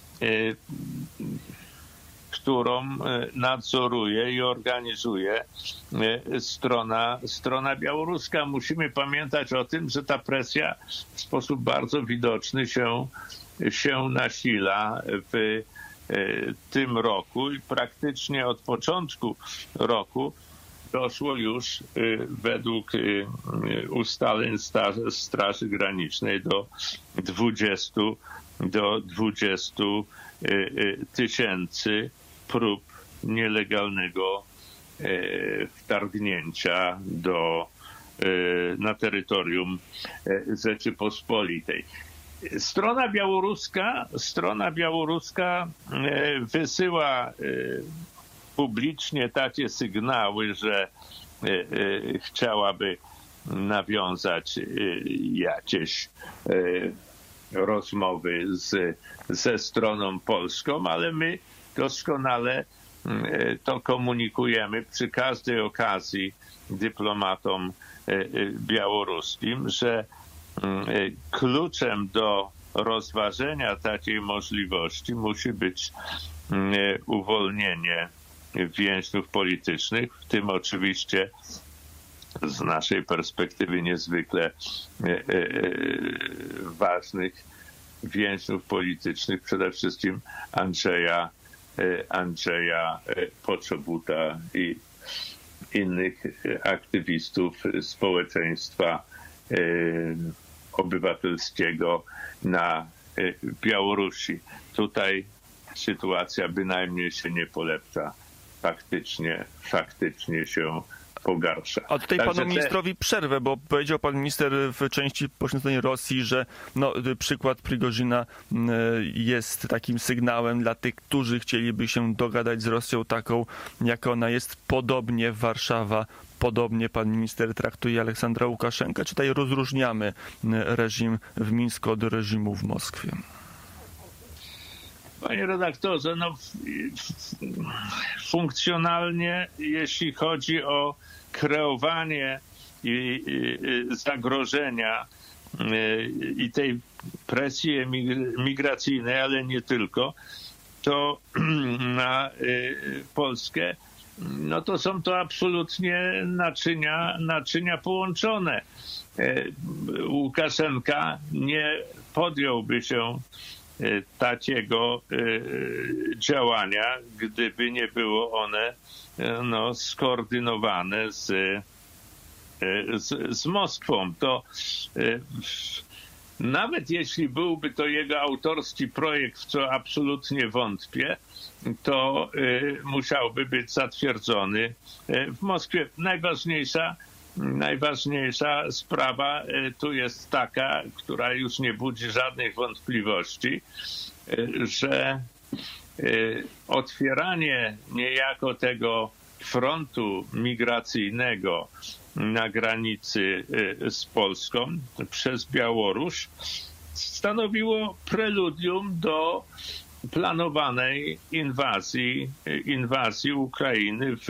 którą nadzoruje i organizuje strona, strona białoruska. Musimy pamiętać o tym, że ta presja w sposób bardzo widoczny się, się nasila w tym roku i praktycznie od początku roku doszło już według ustaleń Straży Granicznej do dwudziestu do dwudziestu tysięcy prób nielegalnego wtargnięcia do, na terytorium Rzeczypospolitej. Strona białoruska, strona białoruska wysyła publicznie takie sygnały, że chciałaby nawiązać jakieś rozmowy z, ze stroną polską, ale my doskonale to komunikujemy przy każdej okazji dyplomatom białoruskim, że kluczem do rozważenia takiej możliwości musi być uwolnienie więźniów politycznych, w tym oczywiście z naszej perspektywy niezwykle ważnych więźniów politycznych, przede wszystkim Andrzeja, Andrzeja Poczobuta i innych aktywistów społeczeństwa obywatelskiego na Białorusi. Tutaj sytuacja bynajmniej się nie polepsza. Faktycznie, faktycznie się pogarsza. A tutaj Także panu te... ministrowi przerwę, bo powiedział pan minister w części poświęconej Rosji, że no, przykład Prigozina jest takim sygnałem dla tych, którzy chcieliby się dogadać z Rosją taką, jaka ona jest. Podobnie Warszawa, podobnie pan minister traktuje Aleksandra Łukaszenkę. Czy tutaj rozróżniamy reżim w Mińsku od reżimu w Moskwie? Panie redaktorze, no funkcjonalnie, jeśli chodzi o kreowanie i, i, zagrożenia i, i tej presji migracyjnej, ale nie tylko, to na Polskę no to są to absolutnie naczynia, naczynia połączone. Łukaszenka nie podjąłby się takiego działania, gdyby nie było one no, skoordynowane z, z, z Moskwą. To nawet jeśli byłby to jego autorski projekt, w co absolutnie wątpię, to musiałby być zatwierdzony w Moskwie. Najważniejsza Najważniejsza sprawa tu jest taka, która już nie budzi żadnych wątpliwości, że otwieranie niejako tego frontu migracyjnego na granicy z Polską przez Białoruś stanowiło preludium do planowanej inwazji, inwazji Ukrainy w,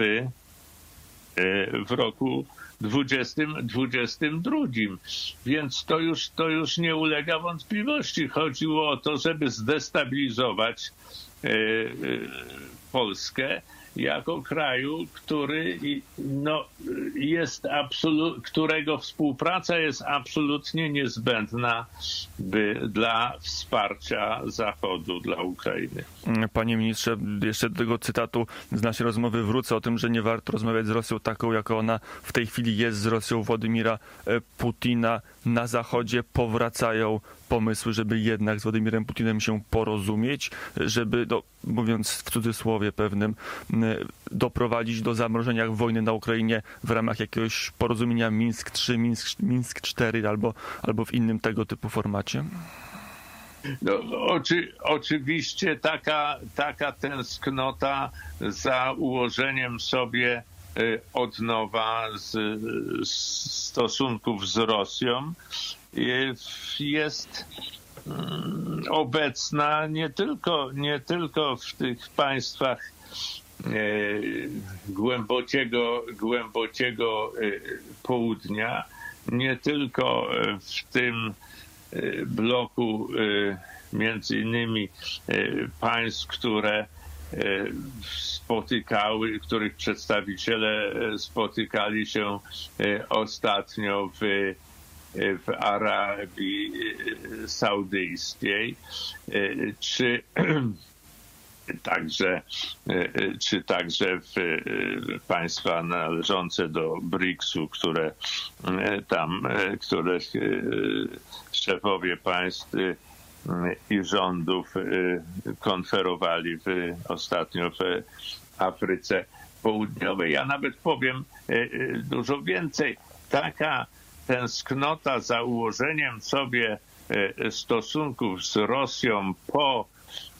w roku dwudziestym dwudziestym drugim. Więc to już, to już nie ulega wątpliwości. Chodziło o to, żeby zdestabilizować e, e, Polskę jako kraju, który no, jest absolu- którego współpraca jest absolutnie niezbędna by dla wsparcia Zachodu dla Ukrainy. Panie ministrze, jeszcze do tego cytatu z naszej rozmowy wrócę o tym, że nie warto rozmawiać z Rosją taką, jaka ona w tej chwili jest z Rosją Władimira Putina. Na Zachodzie powracają pomysły, żeby jednak z Władimirem Putinem się porozumieć, żeby, no, mówiąc w cudzysłowie pewnym, doprowadzić do zamrożenia wojny na Ukrainie w ramach jakiegoś porozumienia Mińsk trzy, Mińsk, Mińsk cztery albo, albo w innym tego typu formacie? No, oczy, oczywiście taka, taka tęsknota za ułożeniem sobie od nowa z, z stosunków z Rosją jest obecna nie tylko, nie tylko w tych państwach głębokiego, głębokiego południa, nie tylko w tym bloku między innymi państw, które spotykały, których przedstawiciele spotykali się ostatnio w, w Arabii Saudyjskiej, czy także, czy także w państwa należące do briksu, które tam, których szefowie państw i rządów konferowali w, ostatnio w Afryce Południowej. Ja nawet powiem dużo więcej. Taka tęsknota za ułożeniem sobie stosunków z Rosją po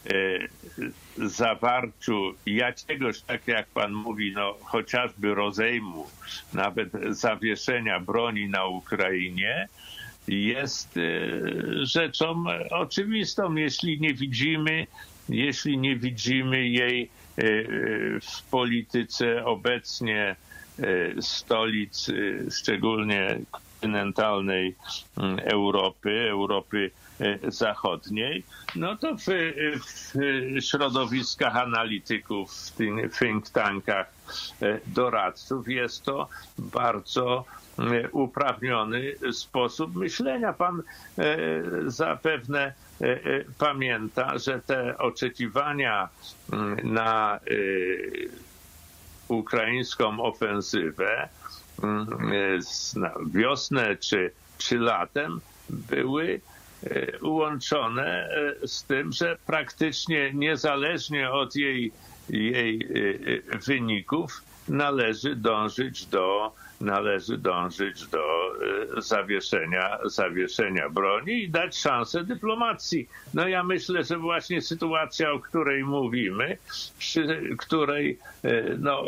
zawarciu jakiegoś, tak jak pan mówi, no chociażby rozejmu, nawet zawieszenia broni na Ukrainie, jest rzeczą oczywistą, jeśli nie widzimy, jeśli nie widzimy jej w polityce obecnie stolic, szczególnie kontynentalnej Europy, Europy Zachodniej, no to w, w środowiskach analityków, w tych think tankach doradców jest to bardzo uprawniony sposób myślenia. Pan zapewne pamięta, że te oczekiwania na ukraińską ofensywę na wiosnę czy, czy latem były łączone z tym, że praktycznie niezależnie od jej, jej wyników należy dążyć do należy dążyć do zawieszenia, zawieszenia broni i dać szansę dyplomacji. No ja myślę, że właśnie sytuacja, o której mówimy, przy której no,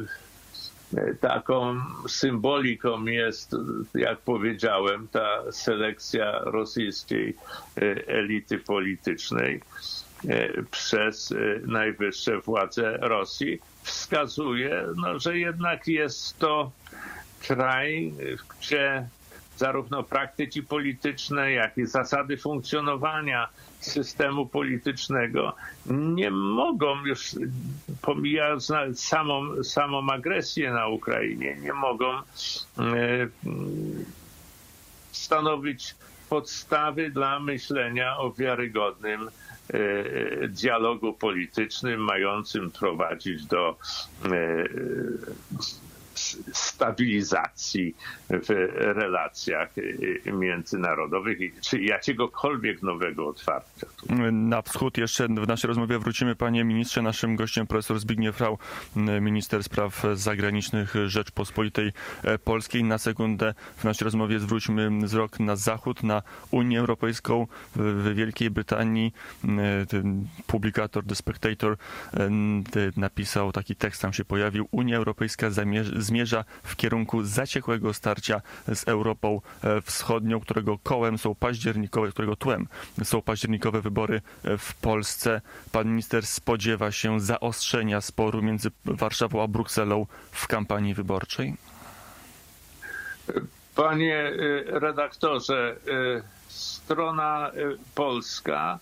taką symboliką jest, jak powiedziałem, ta selekcja rosyjskiej elity politycznej przez najwyższe władze Rosji, wskazuje, no, że jednak jest to kraj, gdzie zarówno praktyki polityczne, jak i zasady funkcjonowania systemu politycznego nie mogą już, pomijając nawet samą, samą agresję na Ukrainie, nie mogą e, stanowić podstawy dla myślenia o wiarygodnym e, dialogu politycznym mającym prowadzić do e, stabilizacji w relacjach międzynarodowych, czy jakiegokolwiek nowego otwarcia. Na wschód jeszcze w naszej rozmowie wrócimy, panie ministrze. Naszym gościem profesor Zbigniew Rau, minister spraw zagranicznych Rzeczpospolitej Polskiej. Na sekundę w naszej rozmowie zwróćmy wzrok na zachód, na Unię Europejską. W Wielkiej Brytanii ten publikator The Spectator napisał taki tekst, tam się pojawił: Unia Europejska zamierza zmierza w kierunku zaciekłego starcia z Europą Wschodnią, którego kołem są październikowe, którego tłem są październikowe wybory w Polsce. Pan minister spodziewa się zaostrzenia sporu między Warszawą a Brukselą w kampanii wyborczej? Panie redaktorze, strona polska,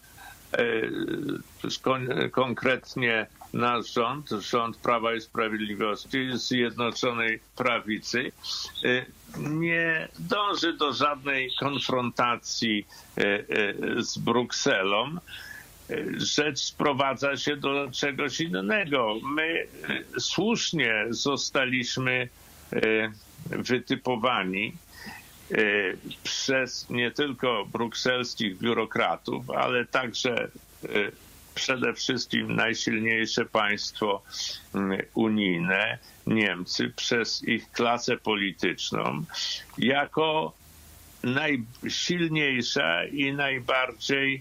konkretnie nasz rząd, rząd Prawa i Sprawiedliwości, Zjednoczonej Prawicy, nie dąży do żadnej konfrontacji z Brukselą. Rzecz sprowadza się do czegoś innego. My słusznie zostaliśmy wytypowani przez nie tylko brukselskich biurokratów, ale także przede wszystkim najsilniejsze państwo unijne, Niemcy, przez ich klasę polityczną, jako najsilniejsza i najbardziej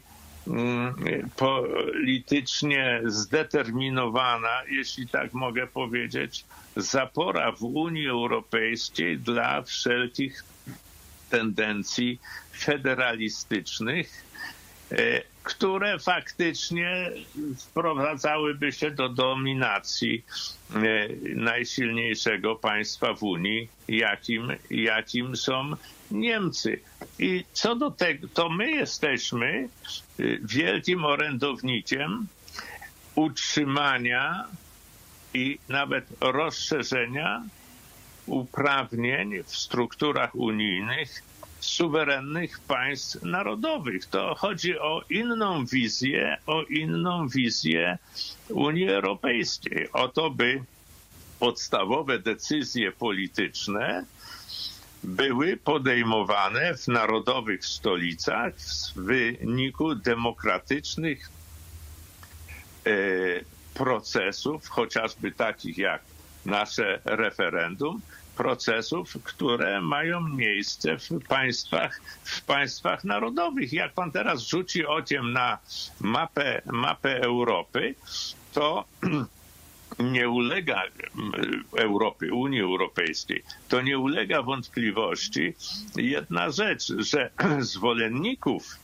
politycznie zdeterminowana, jeśli tak mogę powiedzieć, zapora w Unii Europejskiej dla wszelkich tendencji federalistycznych, które faktycznie wprowadzałyby się do dominacji najsilniejszego państwa w Unii, jakim, jakim są Niemcy. I co do tego, to my jesteśmy wielkim orędownikiem utrzymania i nawet rozszerzenia uprawnień w strukturach unijnych suwerennych państw narodowych. To chodzi o inną wizję, o inną wizję Unii Europejskiej. O to, by podstawowe decyzje polityczne były podejmowane w narodowych stolicach w wyniku demokratycznych e, procesów, chociażby takich jak nasze referendum, procesów, które mają miejsce w państwach, w państwach narodowych. Jak pan teraz rzuci okiem na mapę, mapę Europy, to nie ulega Europy, Unii Europejskiej, to nie ulega wątpliwości jedna rzecz, że zwolenników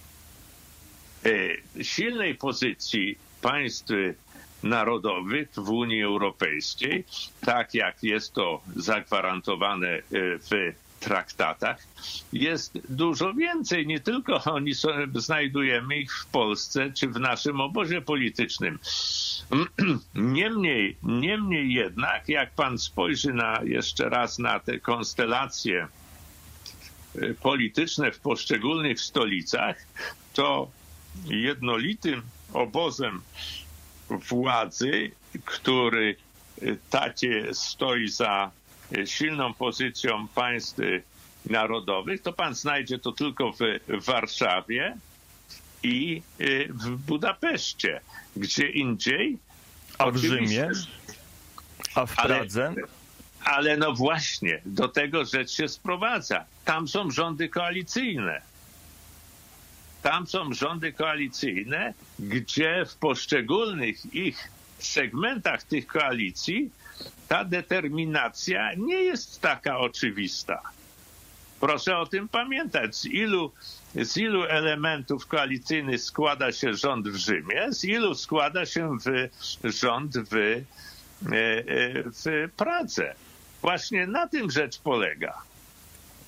silnej pozycji państw narodowych w Unii Europejskiej, tak jak jest to zagwarantowane w traktatach, jest dużo więcej. Nie tylko oni są, znajdujemy ich w Polsce czy w naszym obozie politycznym. Niemniej, niemniej jednak, jak pan spojrzy na, jeszcze raz na te konstelacje polityczne w poszczególnych stolicach, to jednolitym obozem władzy, który takie stoi za silną pozycją państw narodowych, to pan znajdzie to tylko w Warszawie i w Budapeszcie. Gdzie indziej. A w Rzymie? A w Pradze? Ale, ale no właśnie, do tego rzecz się sprowadza. Tam są rządy koalicyjne. Tam są rządy koalicyjne, gdzie w poszczególnych ich segmentach tych koalicji ta determinacja nie jest taka oczywista. Proszę o tym pamiętać. Z ilu, z ilu elementów koalicyjnych składa się rząd w Rzymie, z ilu składa się w, rząd w, w Pradze. Właśnie na tym rzecz polega.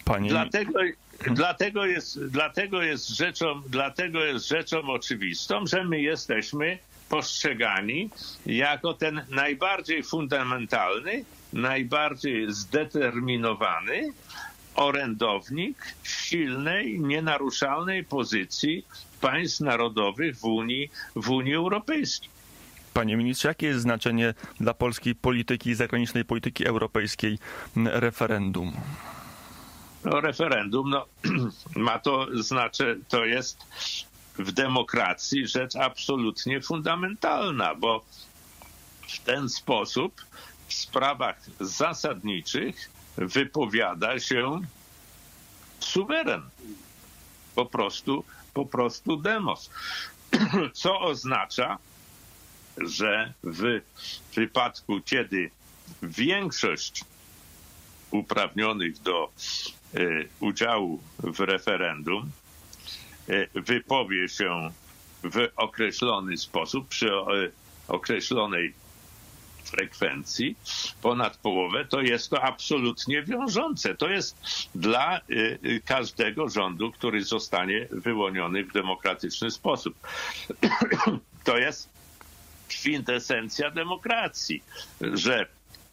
Panie... Dlatego, dlatego, jest, dlatego, jest rzeczą, dlatego jest rzeczą oczywistą, że my jesteśmy postrzegani jako ten najbardziej fundamentalny, najbardziej zdeterminowany orędownik silnej, nienaruszalnej pozycji państw narodowych w Unii, w Unii Europejskiej. Panie ministrze, jakie jest znaczenie dla polskiej polityki, zagranicznej polityki europejskiej referendum? No, referendum, no, ma to znaczy, to jest w demokracji rzecz absolutnie fundamentalna, bo w ten sposób w sprawach zasadniczych wypowiada się suweren. Po prostu, po prostu demos. Co oznacza, że w wypadku, kiedy większość uprawnionych do y, udziału w referendum y, wypowie się w określony sposób, przy y, określonej frekwencji, ponad połowę, to jest to absolutnie wiążące. To jest dla y, y, każdego rządu, który zostanie wyłoniony w demokratyczny sposób. To jest kwintesencja demokracji, że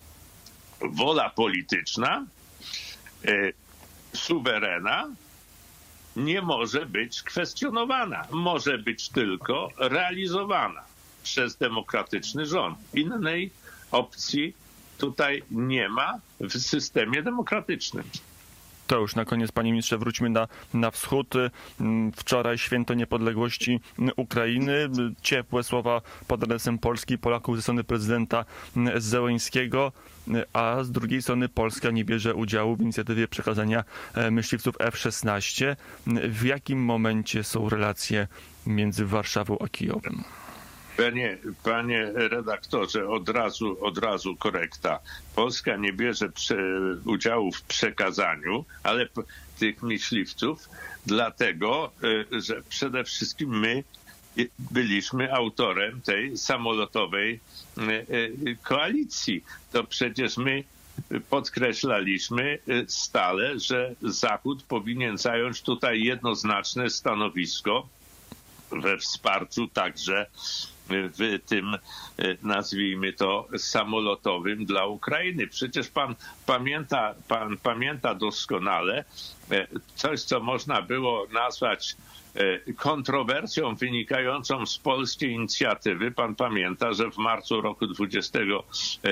wola polityczna y, suwerena nie może być kwestionowana. Może być tylko realizowana przez demokratyczny rząd. Innej opcji tutaj nie ma w systemie demokratycznym. To już na koniec, panie ministrze, wróćmy na, na wschód. Wczoraj święto niepodległości Ukrainy. Ciepłe słowa pod adresem Polski i Polaków ze strony prezydenta Zełenskiego, a z drugiej strony Polska nie bierze udziału w inicjatywie przekazania myśliwców F szesnaście. W jakim momencie są relacje między Warszawą a Kijowem? Panie, panie redaktorze, od razu, od razu korekta. Polska nie bierze prze, udziału w przekazaniu, ale p- tych myśliwców, dlatego, y, że przede wszystkim my byliśmy autorem tej samolotowej y, y, koalicji. To przecież my podkreślaliśmy stale, że Zachód powinien zająć tutaj jednoznaczne stanowisko we wsparciu także w tym, nazwijmy to, samolotowym dla Ukrainy. Przecież pan pamięta, pan pamięta doskonale coś, co można było nazwać kontrowersją wynikającą z polskiej inicjatywy. Pan pamięta, że w marcu roku dwudziestego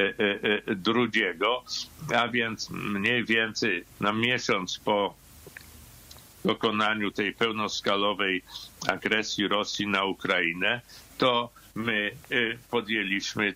drugiego, a więc mniej więcej na miesiąc po dokonaniu tej pełnoskalowej agresji Rosji na Ukrainę, to my podjęliśmy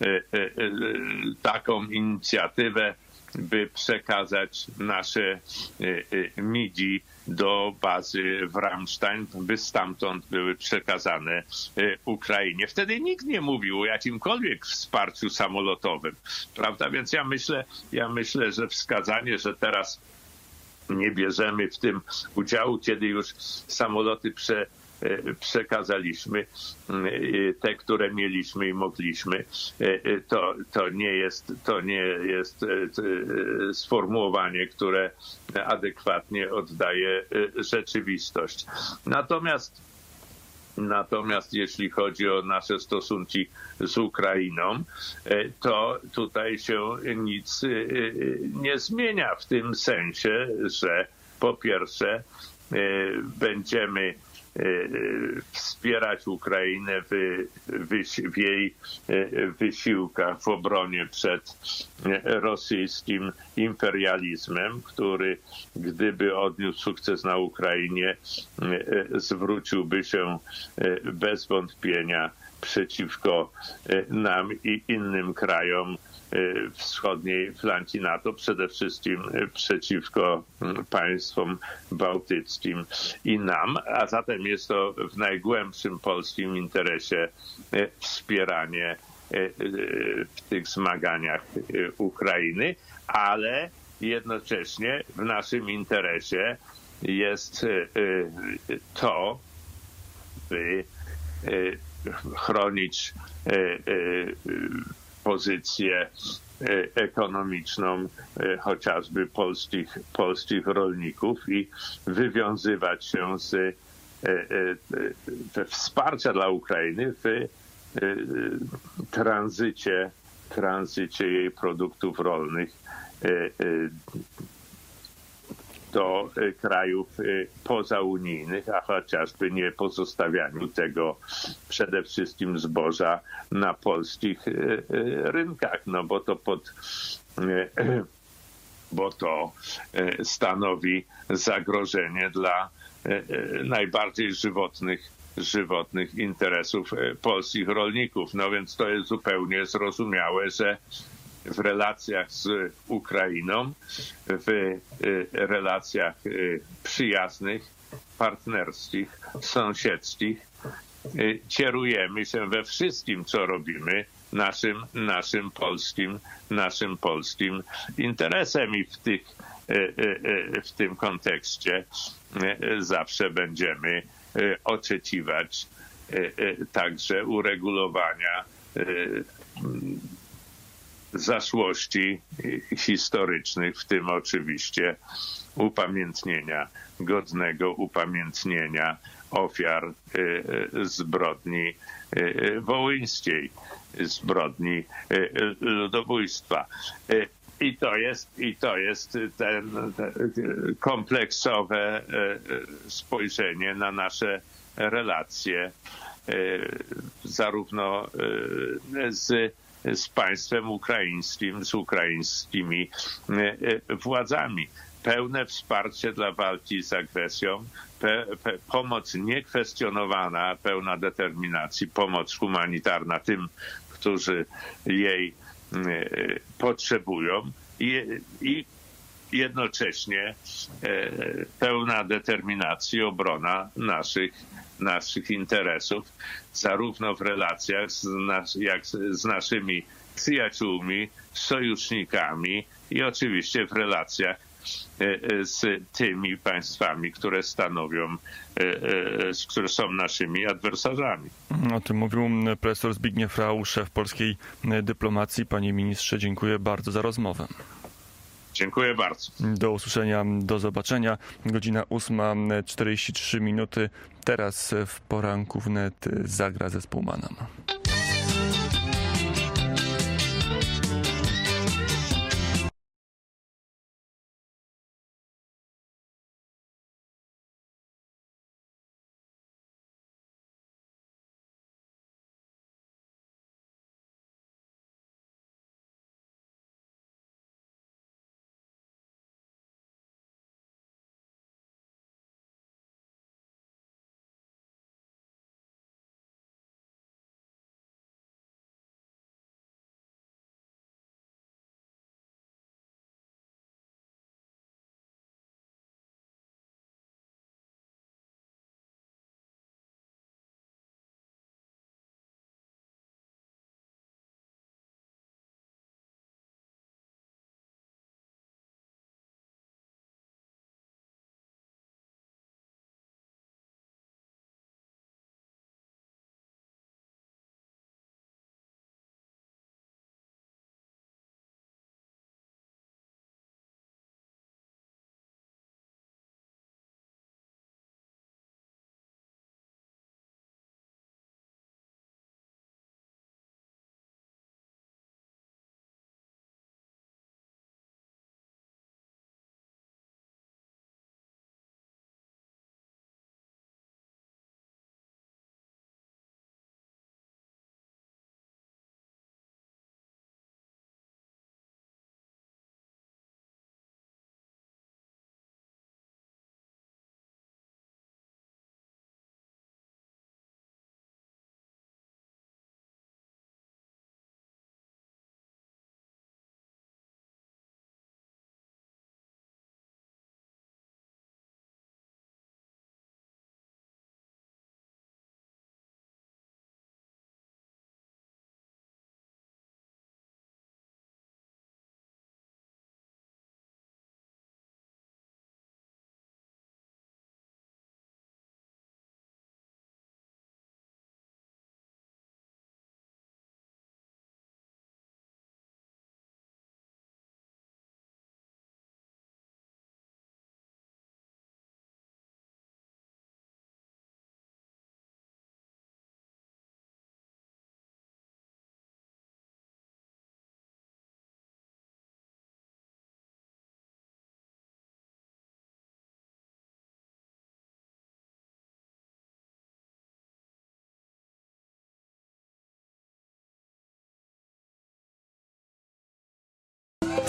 taką inicjatywę, by przekazać nasze midi do bazy w Ramstein, by stamtąd były przekazane Ukrainie. Wtedy nikt nie mówił o jakimkolwiek wsparciu samolotowym, prawda? Więc ja myślę, ja myślę, że wskazanie, że teraz nie bierzemy w tym udziału, kiedy już samoloty prze, przekazaliśmy, te, które mieliśmy i mogliśmy, to, to nie jest, to nie jest sformułowanie, które adekwatnie oddaje rzeczywistość. Natomiast Natomiast jeśli chodzi o nasze stosunki z Ukrainą, to tutaj się nic nie zmienia w tym sensie, że po pierwsze będziemy wspierać Ukrainę w, w jej wysiłkach w obronie przed rosyjskim imperializmem, który gdyby odniósł sukces na Ukrainie, zwróciłby się bez wątpienia przeciwko nam i innym krajom wschodniej flanki NATO, przede wszystkim przeciwko państwom bałtyckim i nam, a zatem jest to w najgłębszym polskim interesie wspieranie w tych zmaganiach Ukrainy, ale jednocześnie w naszym interesie jest to, by chronić pozycję ekonomiczną chociażby polskich, polskich rolników i wywiązywać się z wsparcia dla Ukrainy w tranzycie, tranzycie jej produktów rolnych do krajów pozaunijnych, a chociażby nie pozostawianiu tego przede wszystkim zboża na polskich rynkach, no bo to pod bo to stanowi zagrożenie dla najbardziej żywotnych żywotnych interesów polskich rolników. No więc to jest zupełnie zrozumiałe, że w relacjach z Ukrainą, w relacjach przyjaznych, partnerskich, sąsiedzkich kierujemy się we wszystkim, co robimy, naszym, naszym polskim, naszym polskim interesem i w tych, w tym kontekście zawsze będziemy oczekiwać także uregulowania zaszłości historycznych, w tym oczywiście upamiętnienia, godnego upamiętnienia ofiar zbrodni wołyńskiej, zbrodni ludobójstwa. I to jest, i to jest ten, ten kompleksowe spojrzenie na nasze relacje zarówno z, z państwem ukraińskim, z ukraińskimi władzami. Pełne wsparcie dla walki z agresją, pe, pe, pomoc niekwestionowana, pełna determinacji, pomoc humanitarna tym, którzy jej potrzebują i, i jednocześnie pełna determinacji obrona naszych, naszych interesów, zarówno w relacjach z, nas, jak z naszymi przyjaciółmi, sojusznikami i oczywiście w relacjach z tymi państwami, które stanowią, które są naszymi adwersarzami. O tym mówił profesor Zbigniew Rau, szef polskiej dyplomacji. Panie ministrze, dziękuję bardzo za rozmowę. Dziękuję bardzo. Do usłyszenia, do zobaczenia. Godzina ósma czterdzieści trzy minuty. Teraz w poranku wnet zagra zespół Manam.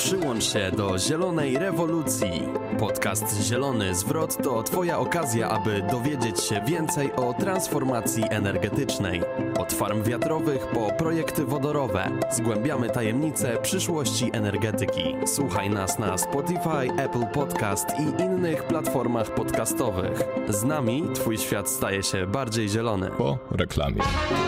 Przyłącz się do Zielonej Rewolucji. Podcast Zielony Zwrot to Twoja okazja, aby dowiedzieć się więcej o transformacji energetycznej. Od farm wiatrowych po projekty wodorowe zgłębiamy tajemnice przyszłości energetyki. Słuchaj nas na Spotify, Apple Podcast i innych platformach podcastowych. Z nami Twój świat staje się bardziej zielony. Po reklamie.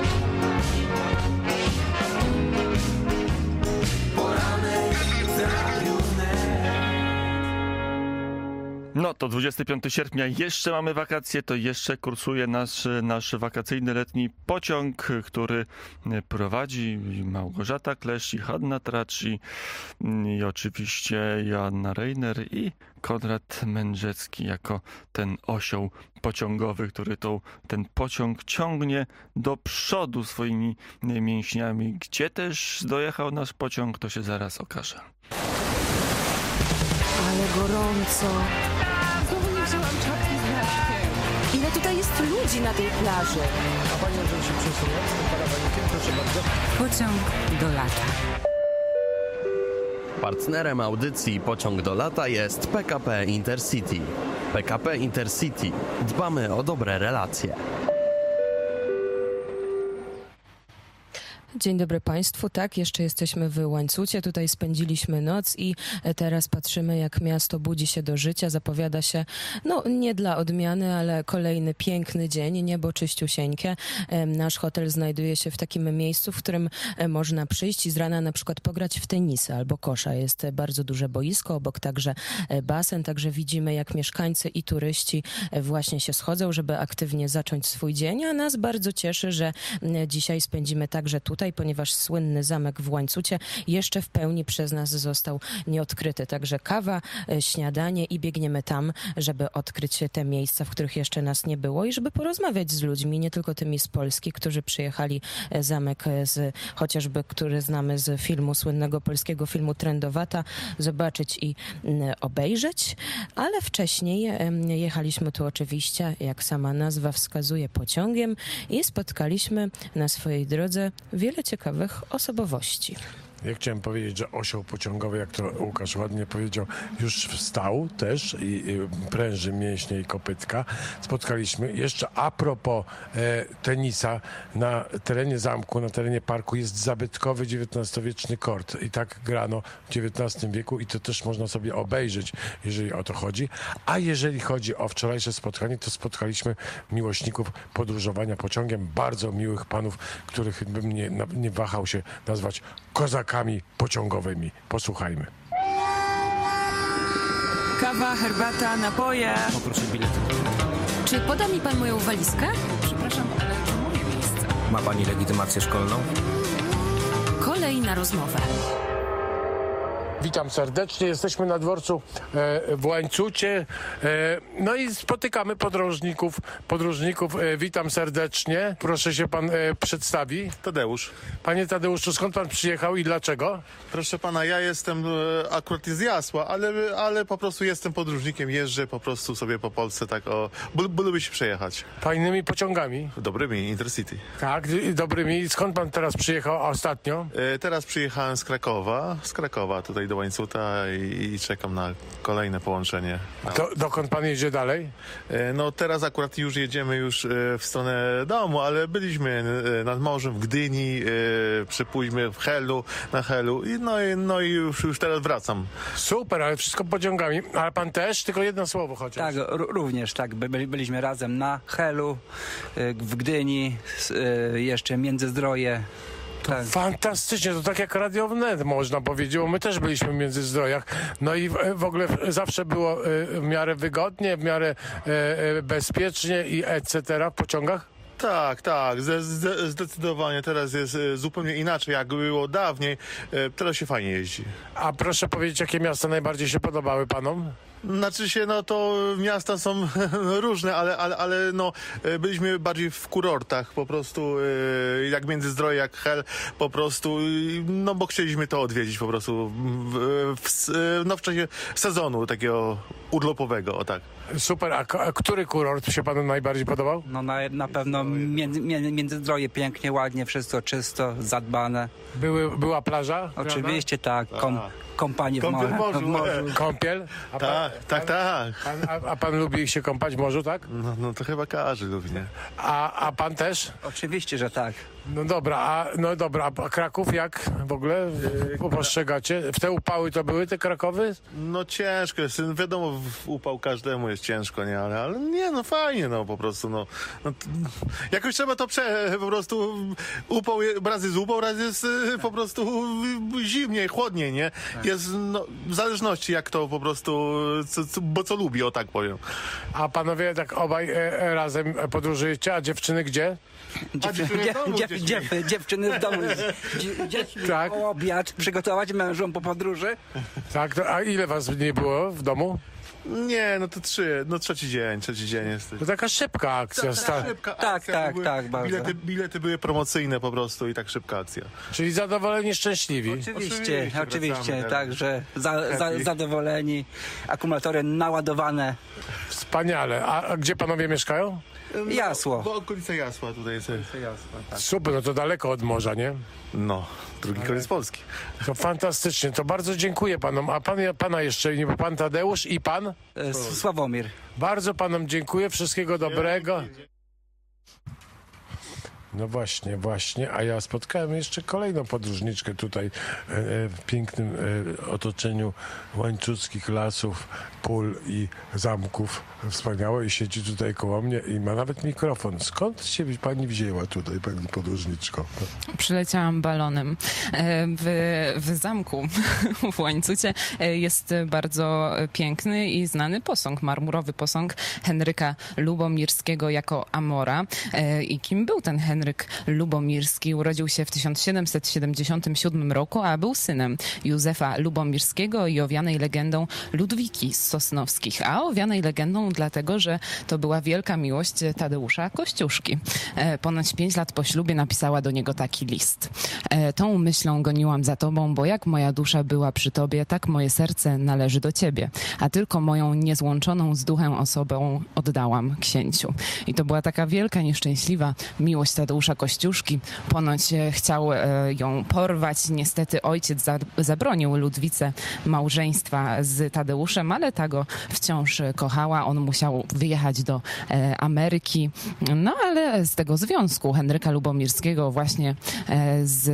No to dwudziestego piątego sierpnia jeszcze mamy wakacje, to jeszcze kursuje nasz, nasz wakacyjny letni pociąg, który prowadzi Małgorzata Klesz i Hanna Tracz i, i oczywiście Joanna Reiner i Konrad Mędrzecki jako ten osioł pociągowy, który tą, ten pociąg ciągnie do przodu swoimi mięśniami. Gdzie też dojechał nasz pociąg, to się zaraz okaże. Ale gorąco. Znowu nie wzięłam czapki z daszkiem. Ile tutaj jest ludzi na tej plaży? A pani może się przesunąć z tym parawanikiem? Proszę bardzo. Pociąg do lata. Partnerem audycji Pociąg do lata jest P K P Intercity. P K P Intercity. Dbamy o dobre relacje. Dzień dobry Państwu. Tak, jeszcze jesteśmy w Łańcucie. Tutaj spędziliśmy noc i teraz patrzymy, jak miasto budzi się do życia. Zapowiada się, no nie dla odmiany, ale kolejny piękny dzień. Niebo czyściusieńkie. Nasz hotel znajduje się w takim miejscu, w którym można przyjść i z rana na przykład pograć w tenisa albo kosza. Jest bardzo duże boisko, obok także basen, także widzimy, jak mieszkańcy i turyści właśnie się schodzą, żeby aktywnie zacząć swój dzień, a nas bardzo cieszy, że dzisiaj spędzimy także tutaj, ponieważ słynny zamek w Łańcucie jeszcze w pełni przez nas został nieodkryty. Także kawa, śniadanie i biegniemy tam, żeby odkryć te miejsca, w których jeszcze nas nie było i żeby porozmawiać z ludźmi, nie tylko tymi z Polski, którzy przyjechali zamek z, chociażby, który znamy z filmu, słynnego polskiego filmu Trendowata, zobaczyć i obejrzeć, ale wcześniej jechaliśmy tu oczywiście, jak sama nazwa wskazuje, pociągiem i spotkaliśmy na swojej drodze wiele ciekawych osobowości. Ja chciałem powiedzieć, że osioł pociągowy, jak to Łukasz ładnie powiedział, już wstał też i, i pręży mięśnie i kopytka. Spotkaliśmy. Jeszcze a propos e, tenisa, na terenie zamku, na terenie parku jest zabytkowy dziewiętnastowieczny kort. I tak grano w dziewiętnastym wieku i to też można sobie obejrzeć, jeżeli o to chodzi. A jeżeli chodzi o wczorajsze spotkanie, to spotkaliśmy miłośników podróżowania pociągiem, bardzo miłych panów, których bym nie, nie wahał się nazwać kozakami pociągowymi. Posłuchajmy. Kawa, herbata, napoje. Poproszę bilet. Czy poda mi pan moją walizkę? Przepraszam, ale to moje miejsce. Ma pani legitymację szkolną? Kolej na rozmowę. Witam serdecznie. Jesteśmy na dworcu e, w Łańcucie. E, no i spotykamy podróżników. Podróżników. E, witam serdecznie. Proszę się pan e, przedstawi. Tadeusz. Panie Tadeuszu, skąd pan przyjechał i dlaczego? Proszę pana, ja jestem e, akurat z Jasła, ale, ale po prostu jestem podróżnikiem. Jeżdżę po prostu sobie po Polsce tak o... Bo, bo lubię się przejechać. Fajnymi pociągami? Dobrymi, Intercity. Tak, dobrymi. Skąd pan teraz przyjechał ostatnio? E, teraz przyjechałem z Krakowa. Z Krakowa tutaj do Łańcuta i, i czekam na kolejne połączenie. Do, dokąd pan jedzie dalej? E, no teraz akurat już jedziemy już e, w stronę domu, ale byliśmy e, nad morzem w Gdyni, e, przypójdźmy w Helu, na Helu i no, i, no i już, już teraz wracam. Super, ale wszystko pociągami. Ale pan też? Tylko jedno słowo chociaż. Tak, r- również tak. By, byliśmy razem na Helu, y, w Gdyni, y, jeszcze Międzyzdroje. Tak. Fantastycznie, to tak jak Radio Wnet można powiedzieć, bo my też byliśmy w Międzyzdrojach. No i w, w ogóle zawsze było y, w miarę wygodnie, w miarę y, y, bezpiecznie i et cetera w pociągach? Tak, tak, zdecydowanie. Teraz jest zupełnie inaczej, jak było dawniej. Teraz się fajnie jeździ. A proszę powiedzieć, jakie miasta najbardziej się podobały panom? Znaczy się, no to miasta są różne, ale, ale, ale no, byliśmy bardziej w kurortach, po prostu jak Międzyzdroje, jak Hel, po prostu, no bo chcieliśmy to odwiedzić po prostu w, w, no, w czasie sezonu takiego urlopowego, o tak. Super, a, a który kurort się panu najbardziej podobał? No na, na pewno między, między, Międzyzdroje pięknie, ładnie, wszystko czysto, zadbane. Były, była plaża? Oczywiście tak, kom, kąpanie w, Kąpiel w morzu. morzu. W morzu. Kąpiel? A Tak, tak, tak. Pan, a, a pan lubi się kąpać w morzu, tak? No, no to chyba każdy lubi, nie? A, a pan też? Oczywiście, że tak. No dobra, a, no dobra, a Kraków jak w ogóle yy, postrzegacie? W te upały to były te Krakowy? No ciężko jest, wiadomo, w upał każdemu jest ciężko, nie? Ale, ale nie, no fajnie, no po prostu, no. no t- jakoś trzeba to prze... po prostu upał, je- raz jest upał, raz jest y, po prostu y, zimniej, chłodniej, nie? Jest, no, w zależności jak to po prostu, co, co, bo co lubi, o tak powiem. A panowie tak obaj e, e, razem podróżujecie, a dziewczyny gdzie? Dziewczyny, dziew, dziew, dziew, dziewczyny w domu. Dzie, dzieci Tak. o obiad przygotować mężom po podróży. Tak, to, a ile was nie było w domu? Nie, no to trzy, no trzeci dzień, trzeci dzień jest. To taka szybka akcja. Tak, sta- szybka Tak, akcja, tak, były, tak, bardzo. bilety, bilety były promocyjne po prostu i tak szybka akcja. Czyli zadowoleni, szczęśliwi. Oczywiście, Oczywiście, oczywiście, wracamy, także za, za, Happy. zadowoleni, akumulatory naładowane. Wspaniale. A, a gdzie panowie mieszkają? Jasło. W okolicy Jasła tutaj jest. Super, no to daleko od morza, nie? No, drugi koniec Polski. To fantastycznie, to bardzo dziękuję panom. A pan, pana jeszcze nie, bo pan Tadeusz i pan? E, Sławomir. Bardzo panom dziękuję, wszystkiego dobrego. No właśnie, właśnie, a ja spotkałem jeszcze kolejną podróżniczkę tutaj e, w pięknym e, otoczeniu łańcuckich lasów, pól i zamków. Wspaniałe i siedzi tutaj koło mnie i ma nawet mikrofon. Skąd się pani wzięła tutaj, pani podróżniczko? Przyleciałam balonem. W, w zamku w Łańcucie jest bardzo piękny i znany posąg, marmurowy posąg Henryka Lubomirskiego jako Amora. I kim był ten Henryk Lubomirski? Urodził się w tysiąc siedemset siedemdziesiątym siódmym roku, a był synem Józefa Lubomirskiego i owianej legendą Ludwiki z Sosnowskich. A owianej legendą dlatego, że to była wielka miłość Tadeusza Kościuszki. E, ponoć pięć lat po ślubie napisała do niego taki list. E, tą myślą goniłam za tobą, bo jak moja dusza była przy tobie, tak moje serce należy do ciebie. A tylko moją niezłączoną z duchem osobą oddałam księciu. I to była taka wielka, nieszczęśliwa miłość Tadeusza Kościuszki. Ponoć e, chciał e, ją porwać. Niestety ojciec za, zabronił Ludwice małżeństwa z Tadeuszem, ale ta go wciąż kochała. On musiał wyjechać do e, Ameryki. No ale z tego związku Henryka Lubomirskiego właśnie e, z,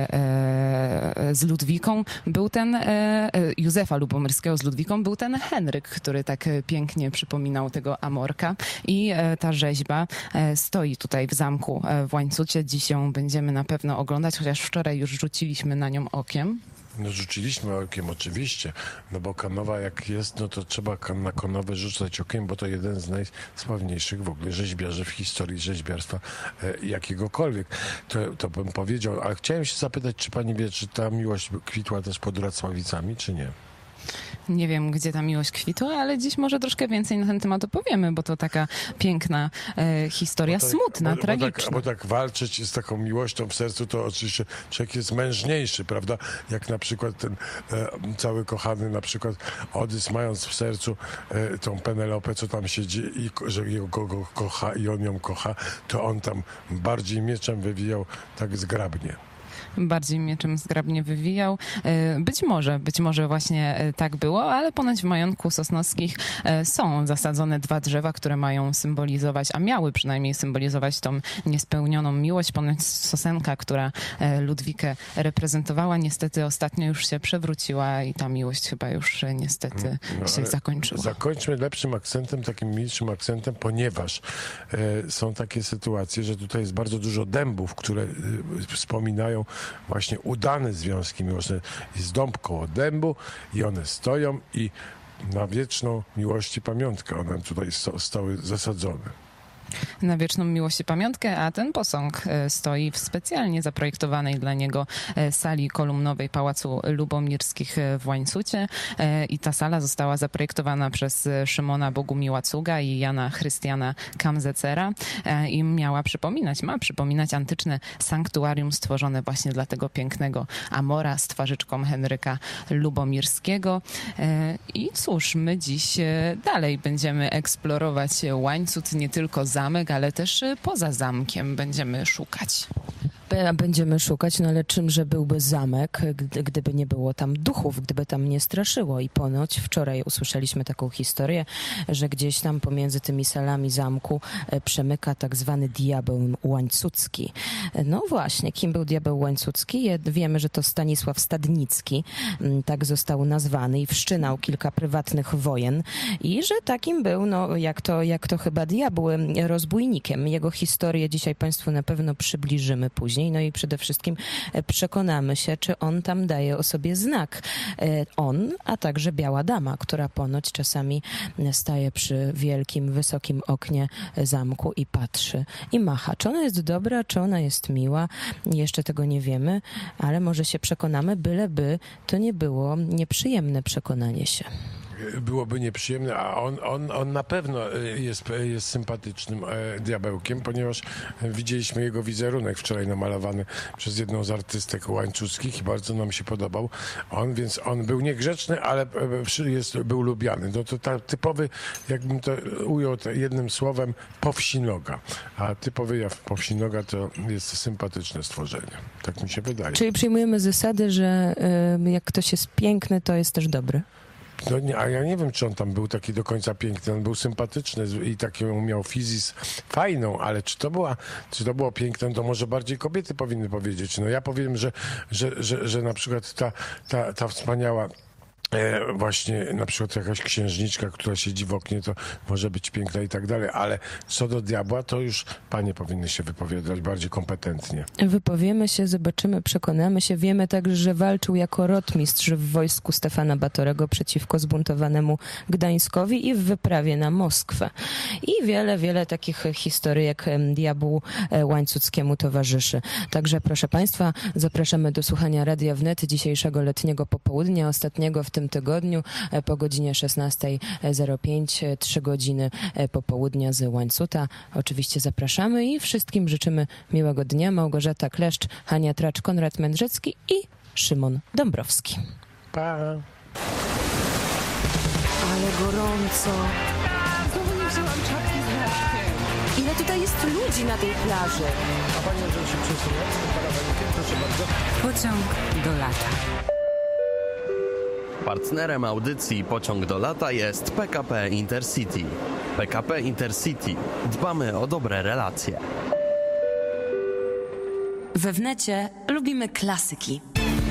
e, z Ludwiką był ten, e, Józefa Lubomirskiego z Ludwiką był ten Henryk, który tak pięknie przypominał tego Amorka. I e, ta rzeźba e, stoi tutaj w zamku e, w Łańcucie. Dziś ją będziemy na pewno oglądać, chociaż wczoraj już rzuciliśmy na nią okiem. No rzuciliśmy okiem oczywiście, no bo Kanowa jak jest, no to trzeba na Konowę rzucać okiem, bo to jeden z najsławniejszych w ogóle rzeźbiarzy w historii rzeźbiarstwa e, jakiegokolwiek. To, to bym powiedział, ale chciałem się zapytać, czy pani wie, czy ta miłość kwitła też pod Racławicami, czy nie? Nie wiem, gdzie ta miłość kwitła, ale dziś może troszkę więcej na ten temat opowiemy, bo to taka piękna e, historia, tak, smutna, bo, tragiczna. Bo tak, bo tak walczyć z taką miłością w sercu, to oczywiście człowiek jest mężniejszy, prawda? Jak na przykład ten e, cały kochany, na przykład Odys, mając w sercu e, tą Penelopę, co tam siedzi i że go, go kocha i on ją kocha, to on tam bardziej mieczem wywijał tak zgrabnie. Bardziej mieczem zgrabnie wywijał. Być może, być może właśnie tak było, ale ponoć w majątku Sosnowskich są zasadzone dwa drzewa, które mają symbolizować, a miały przynajmniej symbolizować tą niespełnioną miłość. Ponoć Sosenka, która Ludwikę reprezentowała, niestety ostatnio już się przewróciła i ta miłość chyba już niestety no, się zakończyła. Zakończmy lepszym akcentem, takim milszym akcentem, ponieważ e, są takie sytuacje, że tutaj jest bardzo dużo dębów, które e, wspominają właśnie udane związki miłosne. Jest dąb koło dębu i one stoją i na wieczną miłości pamiątkę one tutaj stały zasadzone. Na wieczną miłość i pamiątkę, a ten posąg stoi w specjalnie zaprojektowanej dla niego sali kolumnowej Pałacu Lubomirskich w Łańcucie i ta sala została zaprojektowana przez Szymona Bogumiła Cuga i Jana Chrystiana Kamzecera i miała przypominać, ma przypominać antyczne sanktuarium stworzone właśnie dla tego pięknego Amora z twarzyczką Henryka Lubomirskiego. I cóż, my dziś dalej będziemy eksplorować Łańcut, nie tylko zamek, ale też poza zamkiem będziemy szukać. Będziemy szukać, no ale czymże byłby zamek, gdyby nie było tam duchów, gdyby tam nie straszyło. I ponoć wczoraj usłyszeliśmy taką historię, że gdzieś tam pomiędzy tymi salami zamku przemyka tak zwany diabeł łańcucki. No właśnie, kim był diabeł łańcucki? Wiemy, że to Stanisław Stadnicki, tak został nazwany i wszczynał kilka prywatnych wojen i że takim był, no jak to, jak to chyba diabeł, rozbójnikiem. Jego historię dzisiaj Państwu na pewno przybliżymy później. No i przede wszystkim przekonamy się, czy on tam daje o sobie znak. On, a także biała dama, która ponoć czasami staje przy wielkim, wysokim oknie zamku i patrzy i macha. Czy ona jest dobra, czy ona jest miła? Jeszcze tego nie wiemy, ale może się przekonamy, byleby to nie było nieprzyjemne przekonanie się. Byłoby nieprzyjemne, a on, on, on na pewno jest, jest sympatycznym e, diabełkiem, ponieważ widzieliśmy jego wizerunek wczoraj namalowany przez jedną z artystek łańcuckich i bardzo nam się podobał. On, więc on był niegrzeczny, ale jest, był lubiany. No to ta, typowy, jakbym to ujął to jednym słowem, powsinoga. A typowy jaw powsinoga to jest sympatyczne stworzenie. Tak mi się wydaje. Czyli przyjmujemy zasady, że y, jak ktoś jest piękny, to jest też dobry. No nie, a ja nie wiem, czy on tam był taki do końca piękny. On był sympatyczny i taką miał fizis fajną, ale czy to była, czy to było piękne, to może bardziej kobiety powinny powiedzieć. No ja powiem, że, że, że, że na przykład ta, ta, ta wspaniała E, właśnie na przykład jakaś księżniczka, która siedzi w oknie, to może być piękna i tak dalej, ale co do diabła, to już panie powinny się wypowiadać bardziej kompetentnie. Wypowiemy się, zobaczymy, przekonamy się. Wiemy także, że walczył jako rotmistrz w wojsku Stefana Batorego przeciwko zbuntowanemu Gdańskowi i w wyprawie na Moskwę. I wiele, wiele takich historyjek diabłu łańcuckiemu towarzyszy. Także proszę Państwa, zapraszamy do słuchania Radia Wnet dzisiejszego letniego popołudnia, ostatniego w tym tygodniu po godzinie szesnasta zero pięć, trzy godziny popołudnia z Łańcuta. Oczywiście zapraszamy i wszystkim życzymy miłego dnia. Małgorzata Kleszcz, Hania Tracz, Konrad Mędrzecki i Szymon Dąbrowski. Pa! Ale gorąco. Znowu nie wzięłam czapki z daszkiem. Ile tutaj jest ludzi na tej plaży? A pani może się przesunąć z tym parawanikiem? Proszę bardzo. Pociąg do lata. Partnerem audycji Pociąg do lata jest P K P Intercity. P K P Intercity. Dbamy o dobre relacje. We Wnecie lubimy klasyki.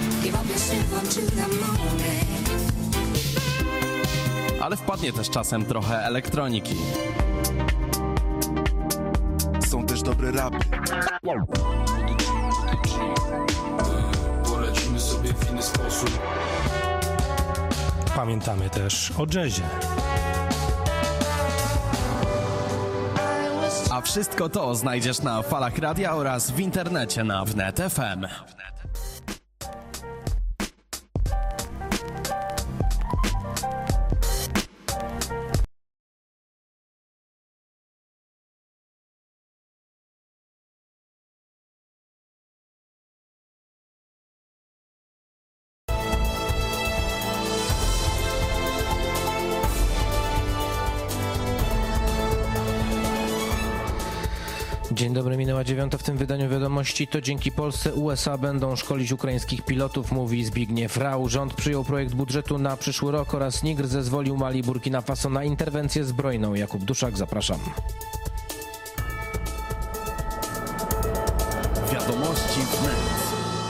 Ale wpadnie też czasem trochę elektroniki. Są też dobre rapy. Polecimy sobie w inny sposób. Pamiętamy też o jazzie. A wszystko to znajdziesz na falach radia oraz w internecie na Wnet F M. Dzień dobry, minęła dziewiąta w tym wydaniu wiadomości. To dzięki Polsce U S A będą szkolić ukraińskich pilotów, mówi Zbigniew Rau. Rząd przyjął projekt budżetu na przyszły rok oraz Nigr zezwolił Mali i Burkina Faso na interwencję zbrojną. Jakub Duszak, zapraszam. Wiadomości wnet.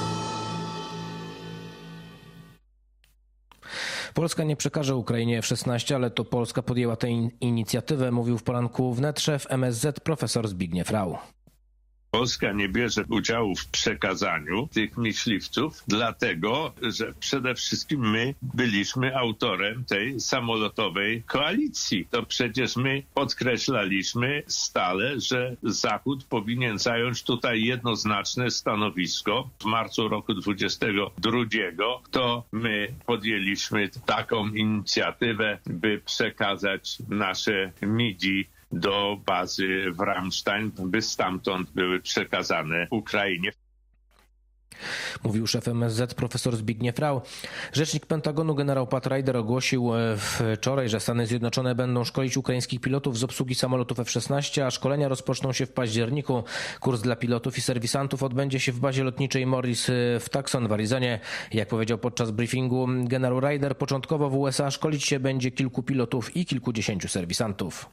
Polska nie przekaże Ukrainie F szesnaście, ale to Polska podjęła tę in- inicjatywę, mówił w poranku wnet szef M S Z profesor Zbigniew Rau. Polska nie bierze udziału w przekazaniu tych myśliwców, dlatego, że przede wszystkim my byliśmy autorem tej samolotowej koalicji. To przecież my podkreślaliśmy stale, że Zachód powinien zająć tutaj jednoznaczne stanowisko. W marcu roku dwudziestego drugiego to my podjęliśmy taką inicjatywę, by przekazać nasze midi do bazy w Ramstein, by stamtąd były przekazane Ukrainie. Mówił szef M S Z profesor Zbigniew Rau. Rzecznik Pentagonu generał Pat Ryder ogłosił wczoraj, że Stany Zjednoczone będą szkolić ukraińskich pilotów z obsługi samolotów F szesnaście, a szkolenia rozpoczną się w październiku. Kurs dla pilotów i serwisantów odbędzie się w bazie lotniczej Morris w Tucson w Arizonie. Jak powiedział podczas briefingu generał Ryder, początkowo w U S A szkolić się będzie kilku pilotów i kilkudziesięciu serwisantów.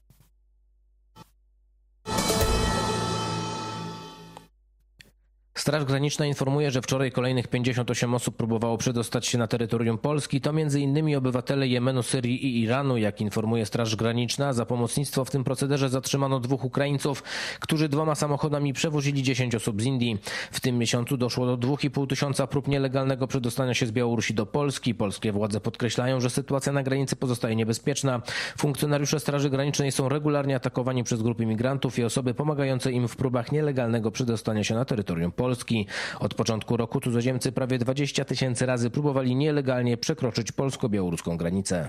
Straż Graniczna informuje, że wczoraj kolejnych pięćdziesiąt osiem osób próbowało przedostać się na terytorium Polski. To między innymi obywatele Jemenu, Syrii i Iranu. Jak informuje Straż Graniczna, za pomocnictwo w tym procederze zatrzymano dwóch Ukraińców, którzy dwoma samochodami przewozili dziesięć osób z Indii. W tym miesiącu doszło do dwóch i pół tysiąca prób nielegalnego przedostania się z Białorusi do Polski. Polskie władze podkreślają, że sytuacja na granicy pozostaje niebezpieczna. Funkcjonariusze Straży Granicznej są regularnie atakowani przez grupy migrantów i osoby pomagające im w próbach nielegalnego przedostania się na terytorium Polski. Od początku roku cudzoziemcy prawie dwadzieścia tysięcy razy próbowali nielegalnie przekroczyć polsko-białoruską granicę.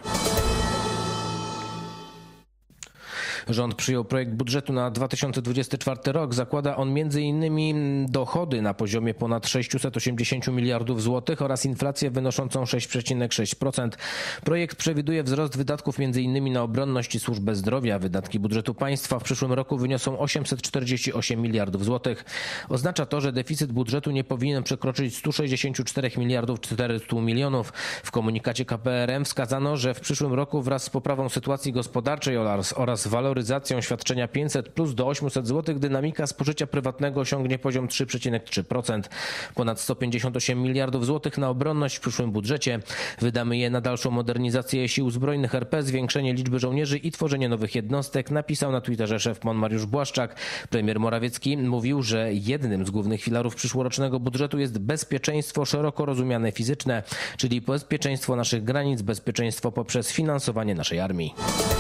Rząd przyjął projekt budżetu na dwa tysiące dwudziesty czwarty rok. Zakłada on między innymi dochody na poziomie ponad sześćset osiemdziesiąt miliardów złotych oraz inflację wynoszącą sześć przecinek sześć procent. Projekt przewiduje wzrost wydatków między innymi na obronność i służbę zdrowia. Wydatki budżetu państwa w przyszłym roku wyniosą osiemset czterdzieści osiem miliardów złotych. Oznacza to, że deficyt budżetu nie powinien przekroczyć stu sześćdziesięciu czterech miliardów czterystu milionów. W komunikacie K P R M wskazano, że w przyszłym roku wraz z poprawą sytuacji gospodarczej oraz, oraz waloryzacją świadczenia pięćset plus do ośmiuset złotych dynamika spożycia prywatnego osiągnie poziom trzy przecinek trzy procent. Ponad sto pięćdziesiąt osiem miliardów złotych na obronność w przyszłym budżecie. Wydamy je na dalszą modernizację sił zbrojnych R P, zwiększenie liczby żołnierzy i tworzenie nowych jednostek, napisał na Twitterze szef M O N Mariusz Błaszczak. Premier Morawiecki mówił, że jednym z głównych filarów przyszłorocznego budżetu jest bezpieczeństwo szeroko rozumiane fizyczne, czyli bezpieczeństwo naszych granic, bezpieczeństwo poprzez finansowanie naszej armii.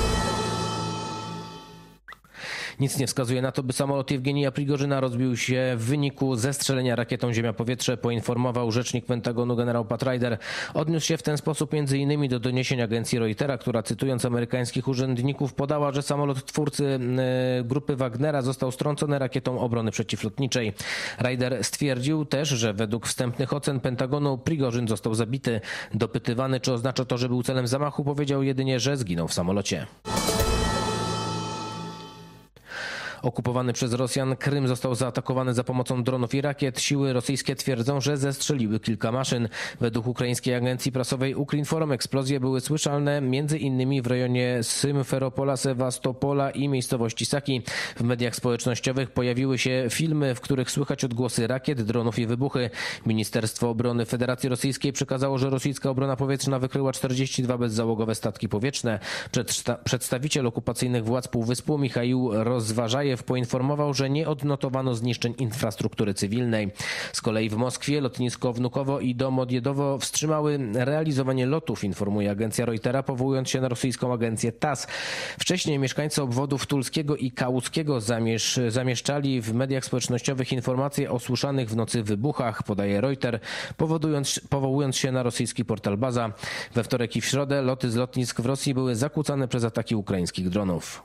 Nic nie wskazuje na to, by samolot Jewgenija Prigorzyna rozbił się w wyniku zestrzelenia rakietą ziemia-powietrze, poinformował rzecznik Pentagonu generał Pat Ryder. Odniósł się w ten sposób między innymi do doniesień agencji Reutera, która cytując amerykańskich urzędników podała, że samolot twórcy grupy Wagnera został strącony rakietą obrony przeciwlotniczej. Ryder stwierdził też, że według wstępnych ocen Pentagonu Prigorzyn został zabity. Dopytywany, czy oznacza to, że był celem zamachu, powiedział jedynie, że zginął w samolocie. Okupowany przez Rosjan Krym został zaatakowany za pomocą dronów i rakiet. Siły rosyjskie twierdzą, że zestrzeliły kilka maszyn. Według ukraińskiej agencji prasowej Ukrinform eksplozje były słyszalne między innymi w rejonie Symferopola, Sewastopola i miejscowości Saki. W mediach społecznościowych pojawiły się filmy, w których słychać odgłosy rakiet, dronów i wybuchy. Ministerstwo Obrony Federacji Rosyjskiej przekazało, że rosyjska obrona powietrzna wykryła czterdzieści dwa bezzałogowe statki powietrzne. Przedstawiciel okupacyjnych władz Półwyspu Michaił Rozważajew poinformował, że nie odnotowano zniszczeń infrastruktury cywilnej. Z kolei w Moskwie lotnisko Wnukowo i Domodjedowo wstrzymały realizowanie lotów, informuje agencja Reutera, powołując się na rosyjską agencję T A S. Wcześniej mieszkańcy obwodów tulskiego i kałuckiego zamiesz, zamieszczali w mediach społecznościowych informacje o słyszanych w nocy wybuchach, podaje Reuter, powodując, powołując się na rosyjski portal Baza. We wtorek i w środę loty z lotnisk w Rosji były zakłócane przez ataki ukraińskich dronów.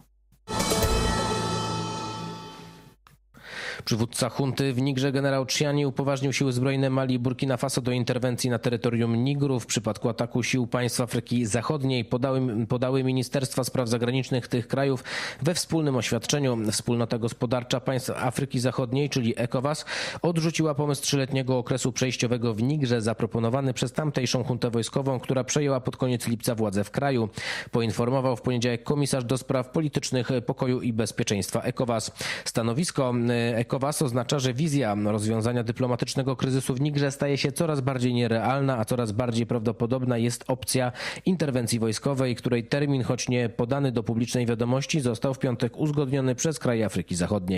Przywódca junty w Nigrze generał Chiani upoważnił siły zbrojne Mali i Burkina Faso do interwencji na terytorium Nigru w przypadku ataku sił państw Afryki Zachodniej. Podały, podały Ministerstwa Spraw Zagranicznych tych krajów we wspólnym oświadczeniu. Wspólnota Gospodarcza Państw Afryki Zachodniej, czyli ECOWAS, odrzuciła pomysł trzyletniego okresu przejściowego w Nigrze zaproponowany przez tamtejszą juntę wojskową, która przejęła pod koniec lipca władzę w kraju. Poinformował w poniedziałek komisarz do spraw politycznych, pokoju i bezpieczeństwa ECOWAS. Stanowisko ECOWAS oznacza, że wizja rozwiązania dyplomatycznego kryzysu w Nigrze staje się coraz bardziej nierealna, a coraz bardziej prawdopodobna jest opcja interwencji wojskowej, której termin, choć nie podany do publicznej wiadomości, został w piątek uzgodniony przez kraje Afryki Zachodniej.